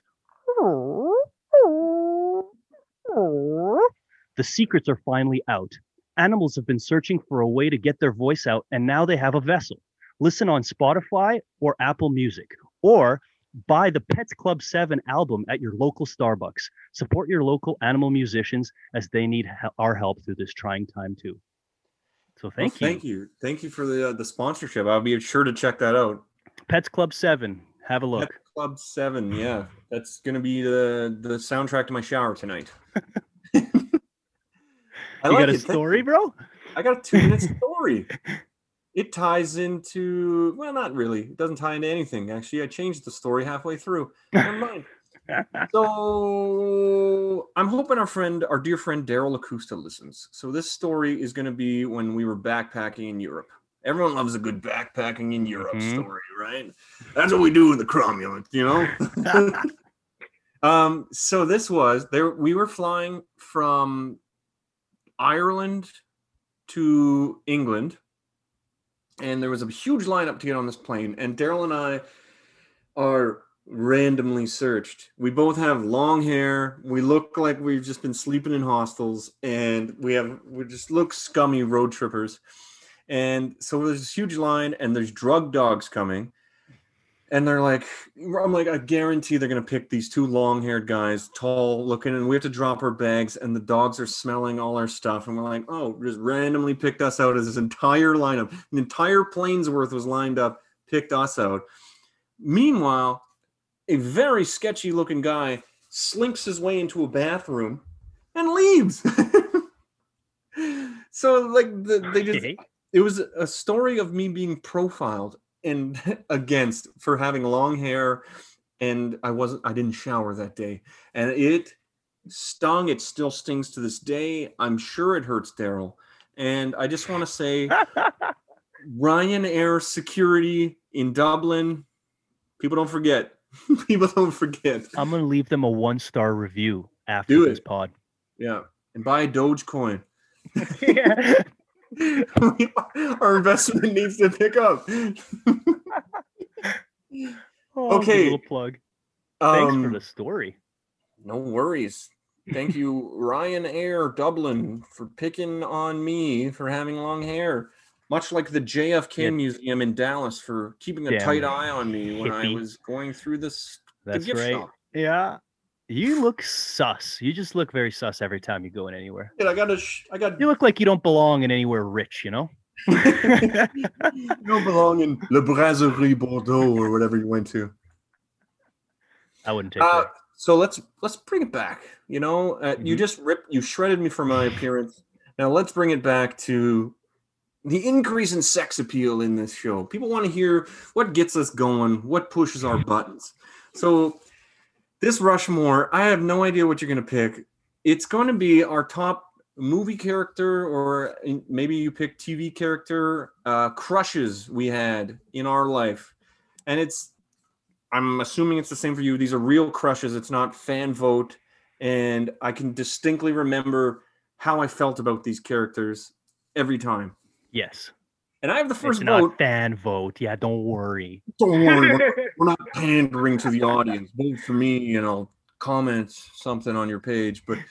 The secrets are finally out. Animals have been searching for a way to get their voice out, and now they have a vessel. Listen on Spotify or Apple Music, or buy the Pets Club seven album at your local Starbucks. Support your local animal musicians as they need he- our help through this trying time too. So thank Well, you. Thank you. Thank you for the uh, the sponsorship. I'll be sure to check that out. Pets Club seven. Have a look. Pet Club Seven. Yeah, that's gonna be the the soundtrack to my shower tonight. I You like got a it. Thank story, you. bro? I got a two minute story. It ties into, well, not really. It doesn't tie into anything. Actually, I changed the story halfway through. Never mind. So I'm hoping our friend, our dear friend Daryl Acosta listens. So this story is going to be when we were backpacking in Europe. Everyone loves a good backpacking in Europe Mhm. story, right? That's what we do in the cromulent, you know? um, so this was, there. we were flying from Ireland to England, and there was a huge lineup to get on this plane, and Daryl and I are randomly searched. We both have long hair. We look like we've just been sleeping in hostels, and we have we just look scummy road trippers. And so there's this huge line, and there's drug dogs coming, and they're like, I'm like, I guarantee they're gonna pick these two long-haired guys, tall looking, and we have to drop our bags, and the dogs are smelling all our stuff, and we're like, oh, just randomly picked us out as this entire lineup. An entire plane's worth was lined up, picked us out. Meanwhile, a very sketchy looking guy slinks his way into a bathroom and leaves. So like the, they just Okay. it was a story of me being profiled and against for having long hair, and I wasn't I didn't shower that day, and it stung. It still stings to this day. I'm sure it hurts Daryl, and I just want to say Ryanair security in Dublin, people don't forget. People don't forget. I'm gonna leave them a one star review after Do this it. pod. Yeah, and buy a Dogecoin. Yeah. Our investment needs to pick up. Oh, Okay. good little plug. Thanks Um, for the story. No worries. Thank you, Ryanair Dublin, for picking on me for having long hair. Much like the J F K Yeah. Museum in Dallas for keeping a Damn tight eye on me when I hippie. was going through this the That's gift right. shop. Yeah. You look sus. You just look very sus every time you go in anywhere. Yeah, I got a sh- I got You look like you don't belong in anywhere rich, you know? you don't belong in Le Brasserie Bordeaux or whatever you went to. I wouldn't take Uh, that. so let's let's bring it back. You know, uh, you Mhm. just ripped, you shredded me for my appearance. Now let's bring it back to the increase in sex appeal in this show. People want to hear what gets us going, what pushes our buttons. So this Rushmore, I have no idea what you're going to pick. It's going to be our top movie character, or maybe you pick T V character, uh, crushes we had in our life. And it's, I'm assuming it's the same for you. These are real crushes. It's not fan vote. And I can distinctly remember how I felt about these characters every time. Yes. And I have the first It's vote. not fan vote. Yeah, don't worry. Don't worry, we're not, we're not pandering to the audience. Vote for me, and I'll comment something on your page. But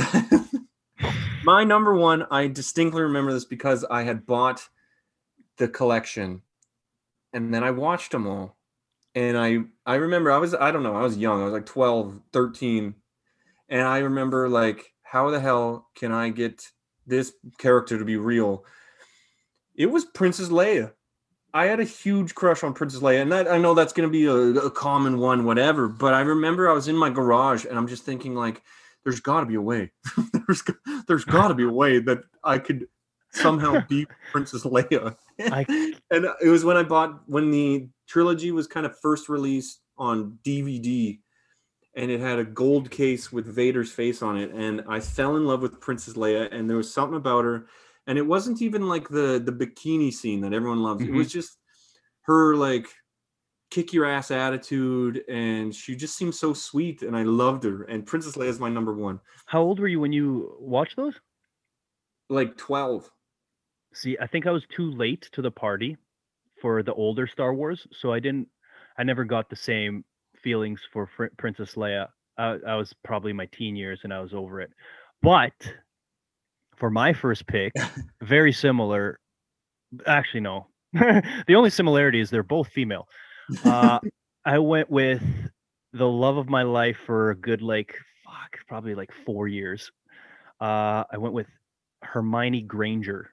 my number one, I distinctly remember this because I had bought the collection, and then I watched them all. And I, I remember I was, I don't know, I was young. I was like twelve, thirteen. And I remember like, how the hell can I get this character to be real? It was Princess Leia. I had a huge crush on Princess Leia, and that, I know that's going to be a, a common one, whatever. But I remember I was in my garage, and I'm just thinking, like, there's got to be a way. there's there's got to be a way that I could somehow be Princess Leia. I- And it was when I bought when the trilogy was kind of first released on D V D, and it had a gold case with Vader's face on it, and I fell in love with Princess Leia, and there was something about her. And it wasn't even like the the bikini scene that everyone loves. Mm-hmm. It was just her like kick your ass attitude, and she just seemed so sweet, and I loved her. And Princess Leia is my number one. How old were you when you watched those? Like twelve. See, I think I was too late to the party for the older Star Wars, so I didn't. I never got the same feelings for Fr- Princess Leia. I, I was probably my teen years, and I was over it. But for my first pick, very similar. Actually, no. The only similarity is they're both female. Uh, I went with the love of my life for a good, like, fuck, probably like four years. Uh, I went with Hermione Granger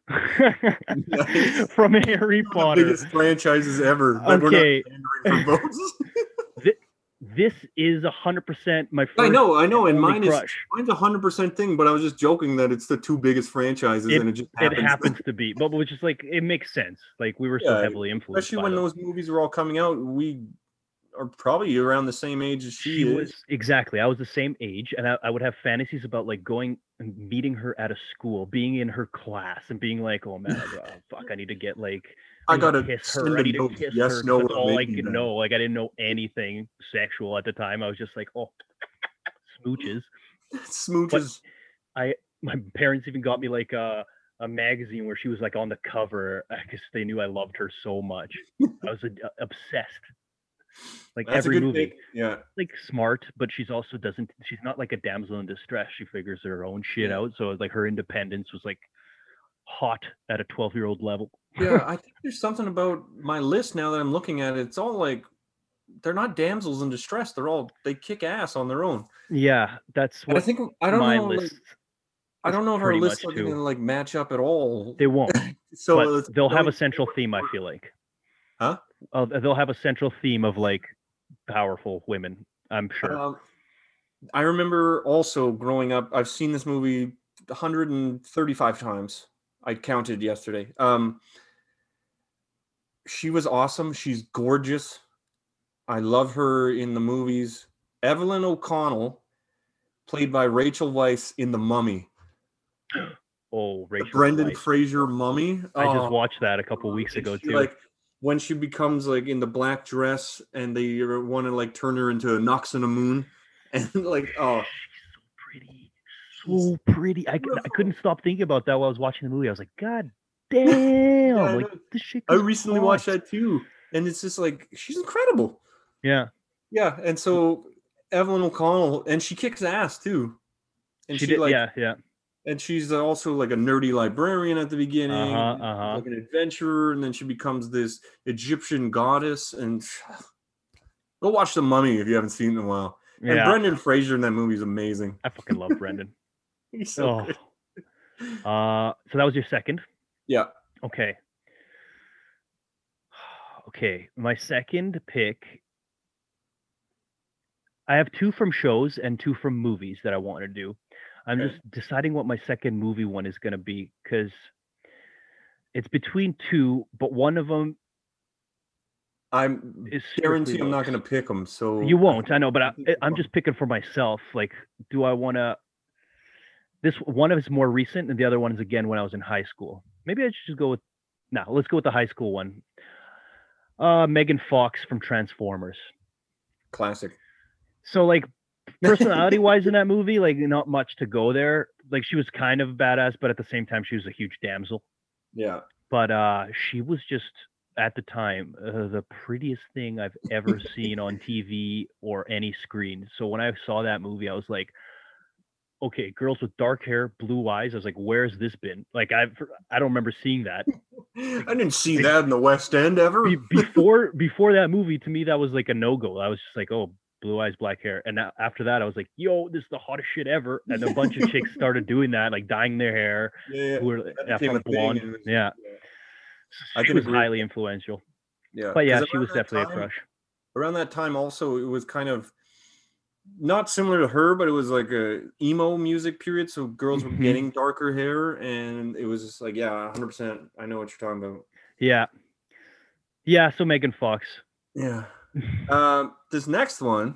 Nice. from Harry The Potter. biggest franchises ever. But Okay. We're not pandering for votes. This is a hundred percent my first. I know, I know, and only mine is crush. mine's a hundred percent thing. But I was just joking that it's the two biggest franchises, It- and it just It happens. happens to be, but which is like it makes sense. Like we were so Yeah, heavily influenced. Especially by when them. those movies were all coming out, we are probably around the same age as she, she is. was exactly. I was the same age, and I, I would have fantasies about like going and meeting her at a school, being in her class, and being like, "Oh man, oh, fuck, I need to get like, I need gotta to kiss send her. I a need to note, kiss yes, her." 'cause no, that's or all I maybe could then. know. Like I didn't know anything sexual at the time. I was just like, "Oh, smooches." Smooches. My parents even got me like a a magazine where she was like on the cover because they knew I loved her so much. I was uh, obsessed. Like That's every a good movie. pick. Yeah. Like smart, but she's also doesn't. She's not like a damsel in distress. She figures her own shit Yeah. out. So like her independence was like hot at a twelve year old level. Yeah, I think there's something about my list now that I'm looking at it. It's all like they're not damsels in distress. They're all they kick ass on their own. Yeah, that's And what I think I don't my know. like, list. I is don't know if our pretty lists much are going too. to like match up at all. They won't, so but it's they'll have a going- central theme. I feel like. Huh? Uh, they'll have a central theme of like powerful women. I'm sure. Um, I remember also growing up. I've seen this movie one hundred thirty-five times. I counted yesterday. Um, she was awesome. She's gorgeous. I love her in the movies. Evelyn O'Connell, played by Rachel Weisz in The Mummy. oh, The Rachel. Brendan Weisz. Fraser Mummy. I Oh, just watched that a couple weeks and ago she, too. Like when she becomes like in the black dress, and they want to like turn her into a Nox and a Moon, and like oh, pretty, so pretty. I, c- I couldn't stop thinking about that while I was watching the movie. I was like, God damn! I like know. this shit. I is recently hot. watched that too, and it's just like she's incredible. Yeah, Yeah, and so Evelyn O'Connell, and she kicks ass too. And she, she, did. like, yeah, yeah. and she's also like a nerdy librarian at the beginning, Uh-huh, uh-huh. like an adventurer, and then she becomes this Egyptian goddess. And go watch The Mummy if you haven't seen it in a while. And Yeah, Brendan Fraser in that movie is amazing. I fucking love Brendan. He's so oh. good. Uh, so that was your second. Yeah. Okay. Okay, my second pick. I have two from shows and two from movies that I want to do. I'm Okay. just deciding what my second movie one is going to be because it's between two, but one of them I'm is guarantee strictly I'm not looks. going to pick them. So You won't, I know, but I, think I'm about just picking for myself. Like, do I want to? This one is more recent, and the other one is again when I was in high school. Maybe I should just go with. No, let's go with the high school one. Uh, Megan Fox from Transformers. classic. So like personality wise in that movie, like not much to go there. Like she was kind of badass, but at the same time she was a huge damsel. Yeah. But uh she was just at the time uh, the prettiest thing I've ever seen on T V or any screen. So when I saw that movie, I was like, okay, girls with dark hair, blue eyes. I was like, where's this been? Like I've I don't remember seeing that. I didn't see that in the West End ever. Be- before before that movie, to me that was like a no-go. I was just like, oh, blue eyes, black hair. And now, after that, I was like, yo, this is the hottest shit ever. And a bunch of chicks started doing that, like dyeing their hair. Yeah, yeah. Who were That yeah, became from a thing, blonde. and it was- Yeah. I She can was agree with highly that. influential. Yeah, But yeah, 'cause she around was that definitely time- a crush. Around that time, also, it was kind of not similar to her, but it was like a emo music period. So girls were Mhm. getting darker hair, and it was just like, yeah, one hundred percent. I know what you're talking about. Yeah. Yeah, so Megan Fox. Yeah. Um, this next one,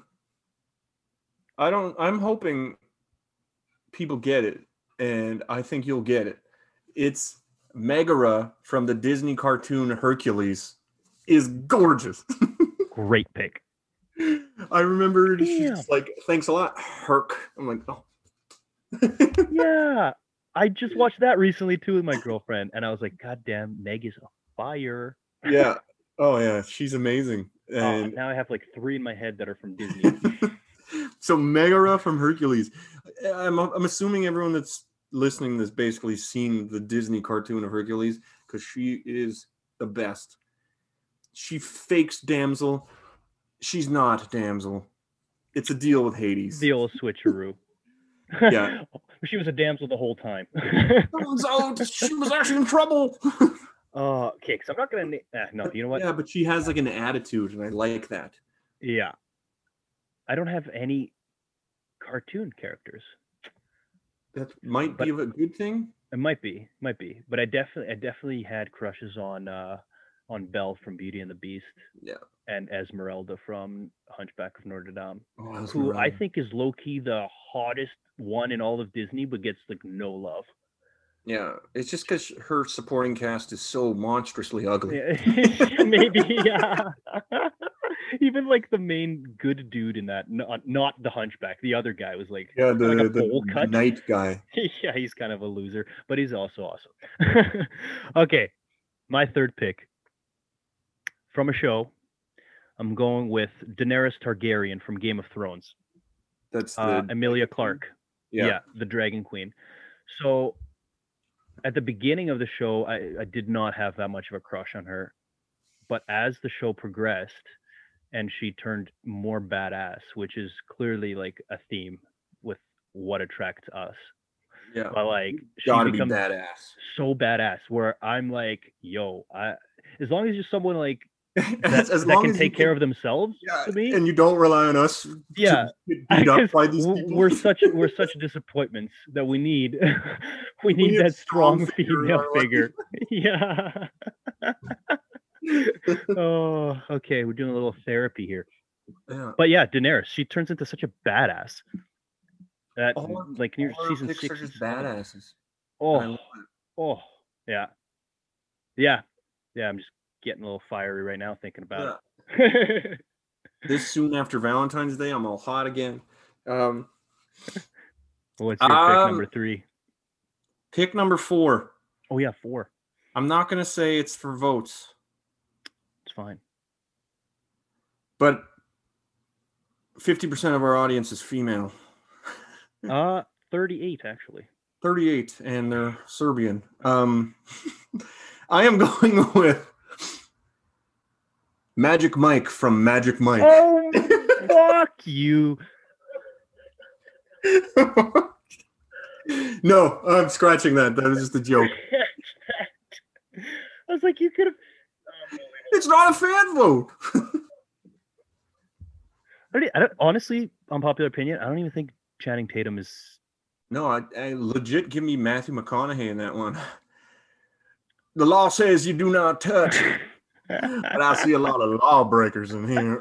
I don't. I'm hoping people get it, and I think you'll get it. It's Megara from the Disney cartoon Hercules. Is gorgeous. Great pick. I remember she's Damn. just like, "Thanks a lot, Herc." I'm like, "Oh." Yeah. I just watched that recently too with my girlfriend, and I was like, God damn, Meg is a fire. Yeah. Oh yeah, she's amazing. Oh, And now I have like three in my head that are from Disney. so Megara from Hercules. I'm I'm assuming everyone that's listening has basically seen the Disney cartoon of Hercules because she is the best. She fakes damsel. She's not damsel. It's a deal with Hades. The old switcheroo. Yeah. She was a damsel the whole time. Turns out she was actually in trouble. Oh, okay, because I'm not gonna. Na- ah, no, you know what? Yeah, but she has like an attitude, and I like that. Yeah. I don't have any cartoon characters. That might But- be a good thing. It might be, might be, but I definitely, I definitely had crushes on, uh, on Belle from Beauty and the Beast. Yeah. And Esmeralda from Hunchback of Notre Dame, Oh, who I Esmeralda. think is low key the hottest one in all of Disney, but gets like no love. Yeah, it's just because her supporting cast is so monstrously ugly. Yeah, maybe, yeah. Even like the main good dude in that, not not the Hunchback, the other guy was like, Yeah, the, like a the bowl cut. night guy. Yeah, he's kind of a loser, but he's also awesome. Okay, my third pick from a show. I'm going with Daenerys Targaryen from Game of Thrones. That's the Uh, Emilia Clarke. Yeah. Yeah, the Dragon Queen. So at the beginning of the show, I, I did not have that much of a crush on her. But as the show progressed and she turned more badass, which is clearly like a theme with what attracts us. Yeah. But like she Gotta be becomes badass. so badass where I'm like, yo, I as long as you're someone like that, as, as that long can as take you care can, of themselves yeah, to me. and you don't rely on us to Yeah. get beat up 'Cause by these w- people. we're such we're such disappointments that we need we need need that strong strong figure in female our life. figure. Yeah. Oh, okay. We're doing a little therapy here. Yeah. But yeah, Daenerys, she turns into such a badass. That All our- like near all our season picks six. are just and seven. badasses. I Oh, love it. oh, yeah, yeah, yeah. I'm just getting a little fiery right now thinking about it. This soon after Valentine's Day, I'm all hot again. Um, What's your pick Um, number three? pick number four. Oh yeah, four. I'm not gonna say it's for votes, It's fine. but fifty percent of our audience is female. Uh, thirty-eight actually. thirty-eight, and they're Serbian. Um, I am going with Magic Mike from Magic Mike. Oh, fuck you. No, I'm scratching that. That was just a joke. I was like, you could have. It's not a fan vote. I don't, I don't, honestly, unpopular opinion, I don't even think Channing Tatum is. No, I, I legit give me Matthew McConaughey in that one. The law says you do not touch, but I see a lot of lawbreakers in here.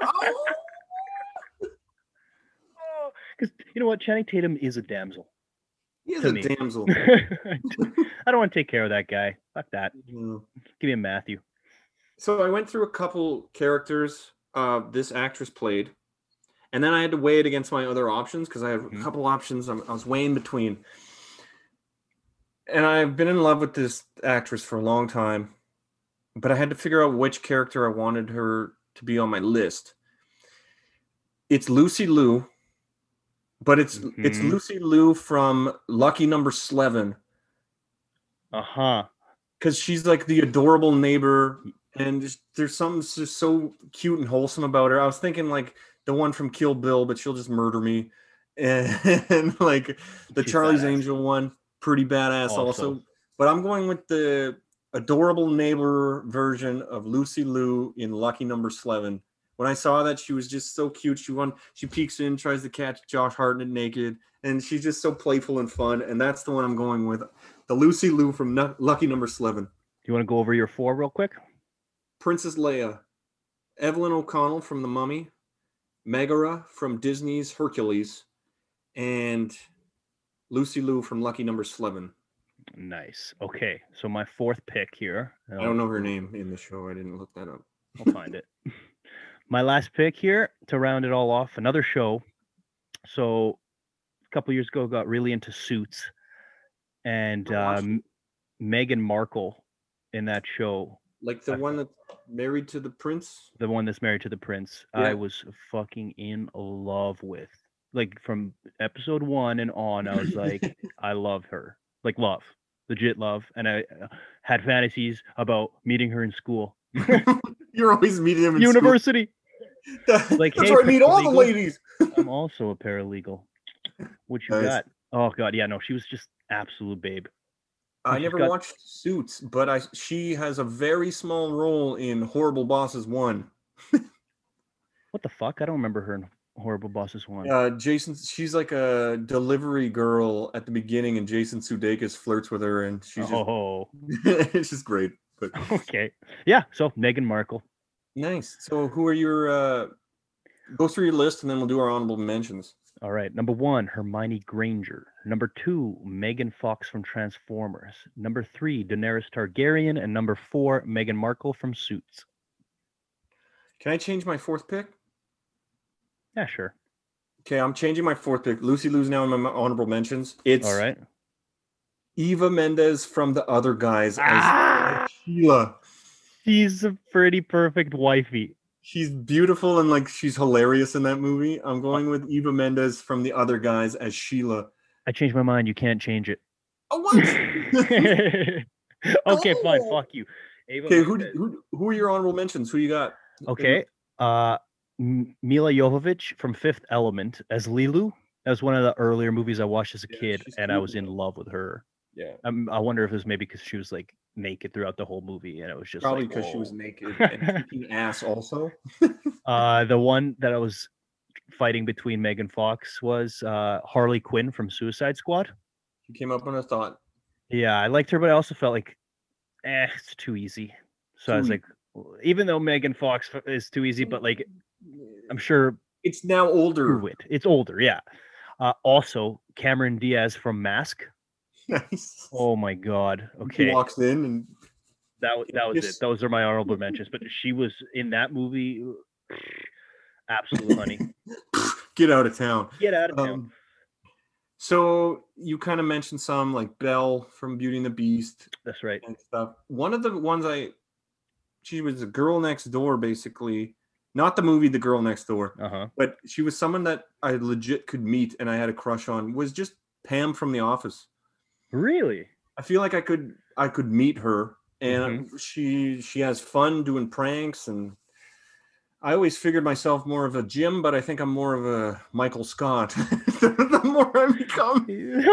Because you know what, Channing Tatum is a damsel. He is To a me. damsel. I don't want to take care of that guy. Fuck that. Yeah. Give me a Matthew. So I went through a couple characters uh, this actress played, and then I had to weigh it against my other options because I had Mhm. a couple options I'm, I was weighing between. And I've been in love with this actress for a long time, but I had to figure out which character I wanted her to be on my list. It's Lucy Liu, but it's it's Mhm. Lucy Liu from Lucky Number Eleven. Uh huh. Because she's like the adorable neighbor, and just, there's something just so cute and wholesome about her. I was thinking like the one from Kill Bill, but she'll just murder me. And, and like the She's Charlie's badass. Angel one, pretty badass also. Also. But I'm going with the adorable neighbor version of Lucy Liu in Lucky Number Eleven. When I saw that, she was just so cute. She won. She peeks in, tries to catch Josh Hartnett naked, and she's just so playful and fun. And that's the one I'm going with, the Lucy Liu from Nu- Lucky Number Eleven. Do you want to go over your four real quick? Princess Leia, Evelyn O'Connell from The Mummy, Megara from Disney's Hercules, and Lucy Liu from Lucky Number Eleven. Nice. Okay, so my fourth pick here. I don't know her name in the show. I didn't look that up. I'll find it. My last pick here to round it all off, another show. So a couple years ago, got really into Suits, and I watched um, Meghan Markle in that show, Like the I- one that's married to the prince? the one that's married to the prince, Yeah. I was fucking in love with. Like from episode one and on, I was like, I love her, like love, legit love, and I uh, had fantasies about meeting her in school, You're always meeting him in university. school. Like, That's hey, where I meet all the paralegal. ladies. I'm also a paralegal. What you Nice. got? Oh god, yeah, no, she was just absolute babe. I She's never got- watched Suits, but I she has a very small role in Horrible Bosses one. What the fuck? I don't remember her in Horrible Bosses one. Uh, Jason, she's like a delivery girl at the beginning, and Jason Sudeikis flirts with her, and she's just, Oh, it's just great. But okay. Yeah, so Meghan Markle. nice. So, who are your? Uh, go through your list, and then we'll do our honorable mentions. All right. Number one, Hermione Granger. Number two, Megan Fox from Transformers. Number three, Daenerys Targaryen. And number four, Meghan Markle from Suits. Can I change my fourth pick? Yeah, sure. Okay, I'm changing my fourth pick. Lucy Liu's now in my honorable mentions. It's All right. Eva Mendes from The Other Guys as Ah! Sheila. She's a pretty perfect wifey. She's beautiful and like she's hilarious in that movie. I'm going with Eva Mendes from The Other Guys as Sheila. I changed my mind. You can't change it. Oh what? Okay, fine. Oh. Fuck you. Ava Okay, who, Mendes. who who are your honorable mentions? Who you got? Okay. Uh, M- Mila Jovovich from Fifth Element as Lilu. That was one of the earlier movies I watched as a Yeah, kid, she's and I cute. was in love with her. Yeah, Um, I wonder if it was maybe because she was like naked throughout the whole movie, and it was just probably like, because she was whoa. naked and kicking ass. Also, Uh, the one that I was fighting between Megan Fox was uh, Harley Quinn from Suicide Squad. she came up on a thought. Yeah, I liked her, but I also felt like, eh, it's too easy. So I was Too like, even though Megan Fox is too easy, but like, I'm sure It's now older. prove it. It's older, yeah. Uh, also, Cameron Diaz from Mask. Nice. Oh my god. He Okay, walks in and that was that was Yes. it. Those are my honorable mentions. But she was in that movie, absolute honey. get out of town. Get out of town. Um, so you kind of mentioned some like Belle from Beauty and the Beast That's right. and stuff. One of the ones I, she was a girl next door, basically. Not the movie The Girl Next Door, Uh huh. but she was someone that I legit could meet and I had a crush on. Was just Pam from The Office. Really? I feel like I could I could meet her, and she she has fun doing pranks, and I always figured myself more of a Jim, but I think I'm more of a Michael Scott. The more I become, the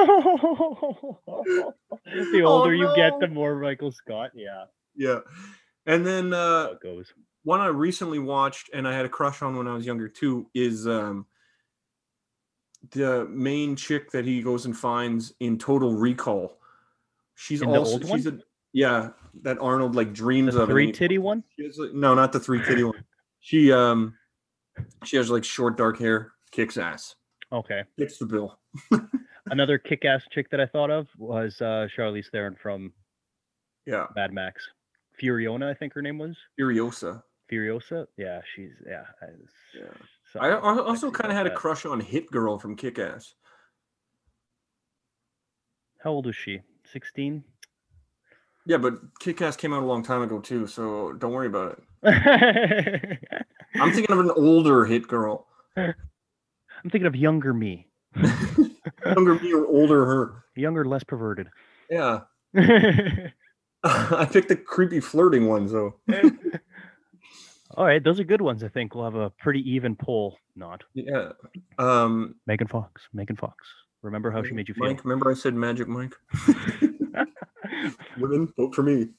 older you get, the no. more Michael Scott. Yeah, yeah. And then uh, how it goes. one I recently watched and I had a crush on when I was younger too is um, the main chick that he goes and finds in Total Recall. She's In the also old she's one? a yeah that Arnold like dreams The of. and three he- titty one. She has, like, no, not the three titty one. She um she has like short dark hair, kicks ass, Okay. fits the bill. Another kick-ass chick that I thought of was uh, Charlize Theron from Yeah, Mad Max. Furiona, I think her name was. Furiosa. Furiosa. Yeah, she's yeah. I, Yeah. something I al- also sexy kind of about had a that. crush on Hit Girl from Kick Ass. How old is she? Sixteen. Yeah, but Kick Ass came out a long time ago too, so don't worry about it. I'm I'm thinking of an older Hit Girl. I'm thinking of younger me, Younger me or older her. younger, less perverted. Yeah. I picked the creepy flirting ones though. All right, those are good ones. I think we'll have a pretty even poll. Not Yeah. Um, Megan Fox. Megan Fox. Remember how she made you feel? Mike, remember I said Magic Mike? Women, vote for me.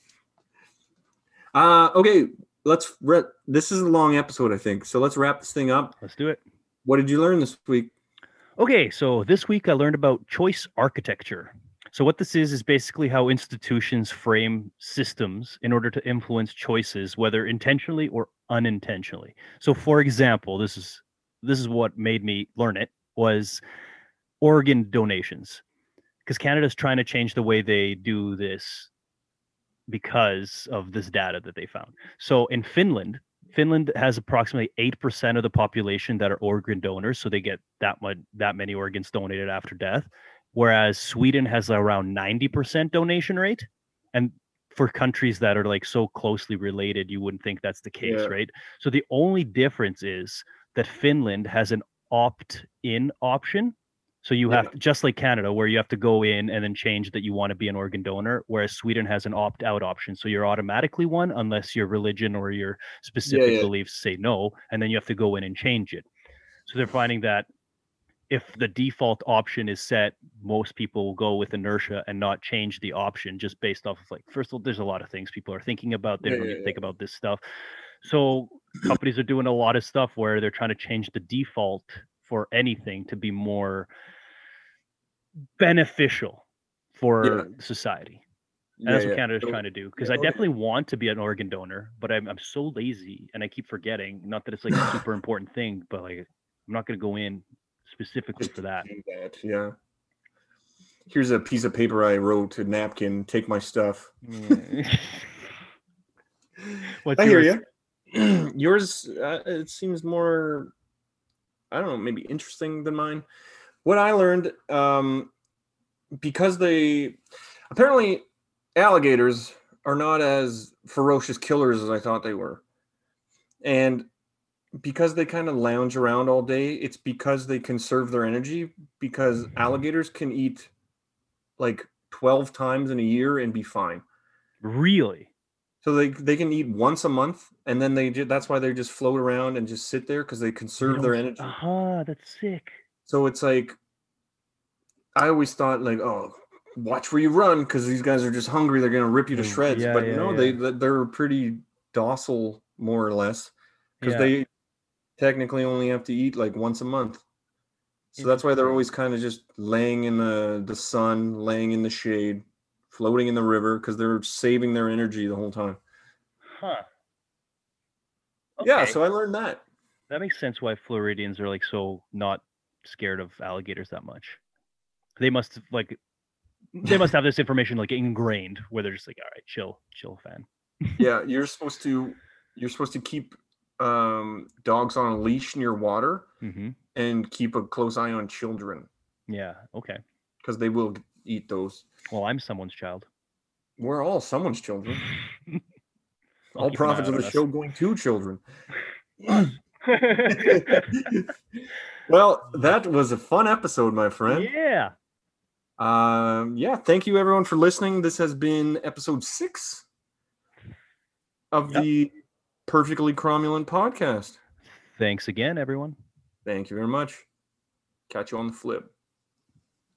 Uh, okay, let's. Re- this is a long episode, I think. So let's wrap this thing up. Let's do it. What did you learn this week? Okay, so this week I learned about choice architecture. So what this is is basically how institutions frame systems in order to influence choices, whether intentionally or unintentionally. So for example, this is this is what made me learn it was organ donations. Because Canada's trying to change the way they do this because of this data that they found. So in Finland, Finland has approximately eight percent of the population that are organ donors, so they get that much that many organs donated after death, whereas Sweden has around ninety percent donation rate. And for countries that are like so closely related, you wouldn't think that's the case, Yeah. right? So the only difference is that Finland has an opt-in option. So you have Yeah. to, just like Canada, where you have to go in and then change that you want to be an organ donor, whereas Sweden has an opt-out option. So you're automatically one unless your religion or your specific yeah. beliefs say no, and then you have to go in and change it. So they're finding that if the default option is set, most people will go with inertia and not change the option just based off of like, first of all, there's a lot of things people are thinking about. They Yeah, don't yeah, even think about this stuff. So companies are doing a lot of stuff where they're trying to change the default for anything to be more beneficial for Yeah. society. And Yeah, that's what yeah. Canada's So- trying to do. Because yeah, I okay. definitely want to be an organ donor, but I'm I'm so lazy and I keep forgetting. Not that it's like a super important thing, but like I'm not gonna go in specifically Just for that. do that, yeah. Here's a piece of paper I wrote, a napkin. Take my stuff. Yeah. What's I hear yours? you. Yours, uh, it seems more, I don't know, maybe interesting than mine. What I learned, um, because they apparently alligators are not as ferocious killers as I thought they were, and because they kind of lounge around all day, it's because they conserve their energy. Because alligators can eat like twelve times in a year and be fine. Really? So they they can eat once a month, and then they ju- that's why they just float around and just sit there because they conserve their energy. Uh-huh, that's sick. So it's like I always thought like, oh, watch where you run because these guys are just hungry. They're gonna rip you to Mm, shreds. yeah, But yeah, no, yeah. they they're pretty docile more or less because Yeah. they technically only have to eat like once a month. So that's why they're always kind of just laying in the the sun, laying in the shade, floating in the river because they're saving their energy the whole time. Huh. Yeah, Okay. so I learned that. That makes sense why Floridians are like so not scared of alligators that much. They must like they must have this information like ingrained where they're just like, all right, chill, chill, fan. Yeah, you're supposed to you're supposed to keep um, dogs on a leash near water Mm-hmm. and keep a close eye on children Yeah. Okay. because they will eat those. Well, I'm someone's child. We're all someone's children. I'll All keep an eye profits of out the on us. show going to children. Us. Well, that was a fun episode, my friend. Yeah. Um, yeah, thank you everyone for listening. This has been episode six of Yep. the Perfectly Cromulent podcast. Thanks again, everyone. Thank you very much. Catch you on the flip.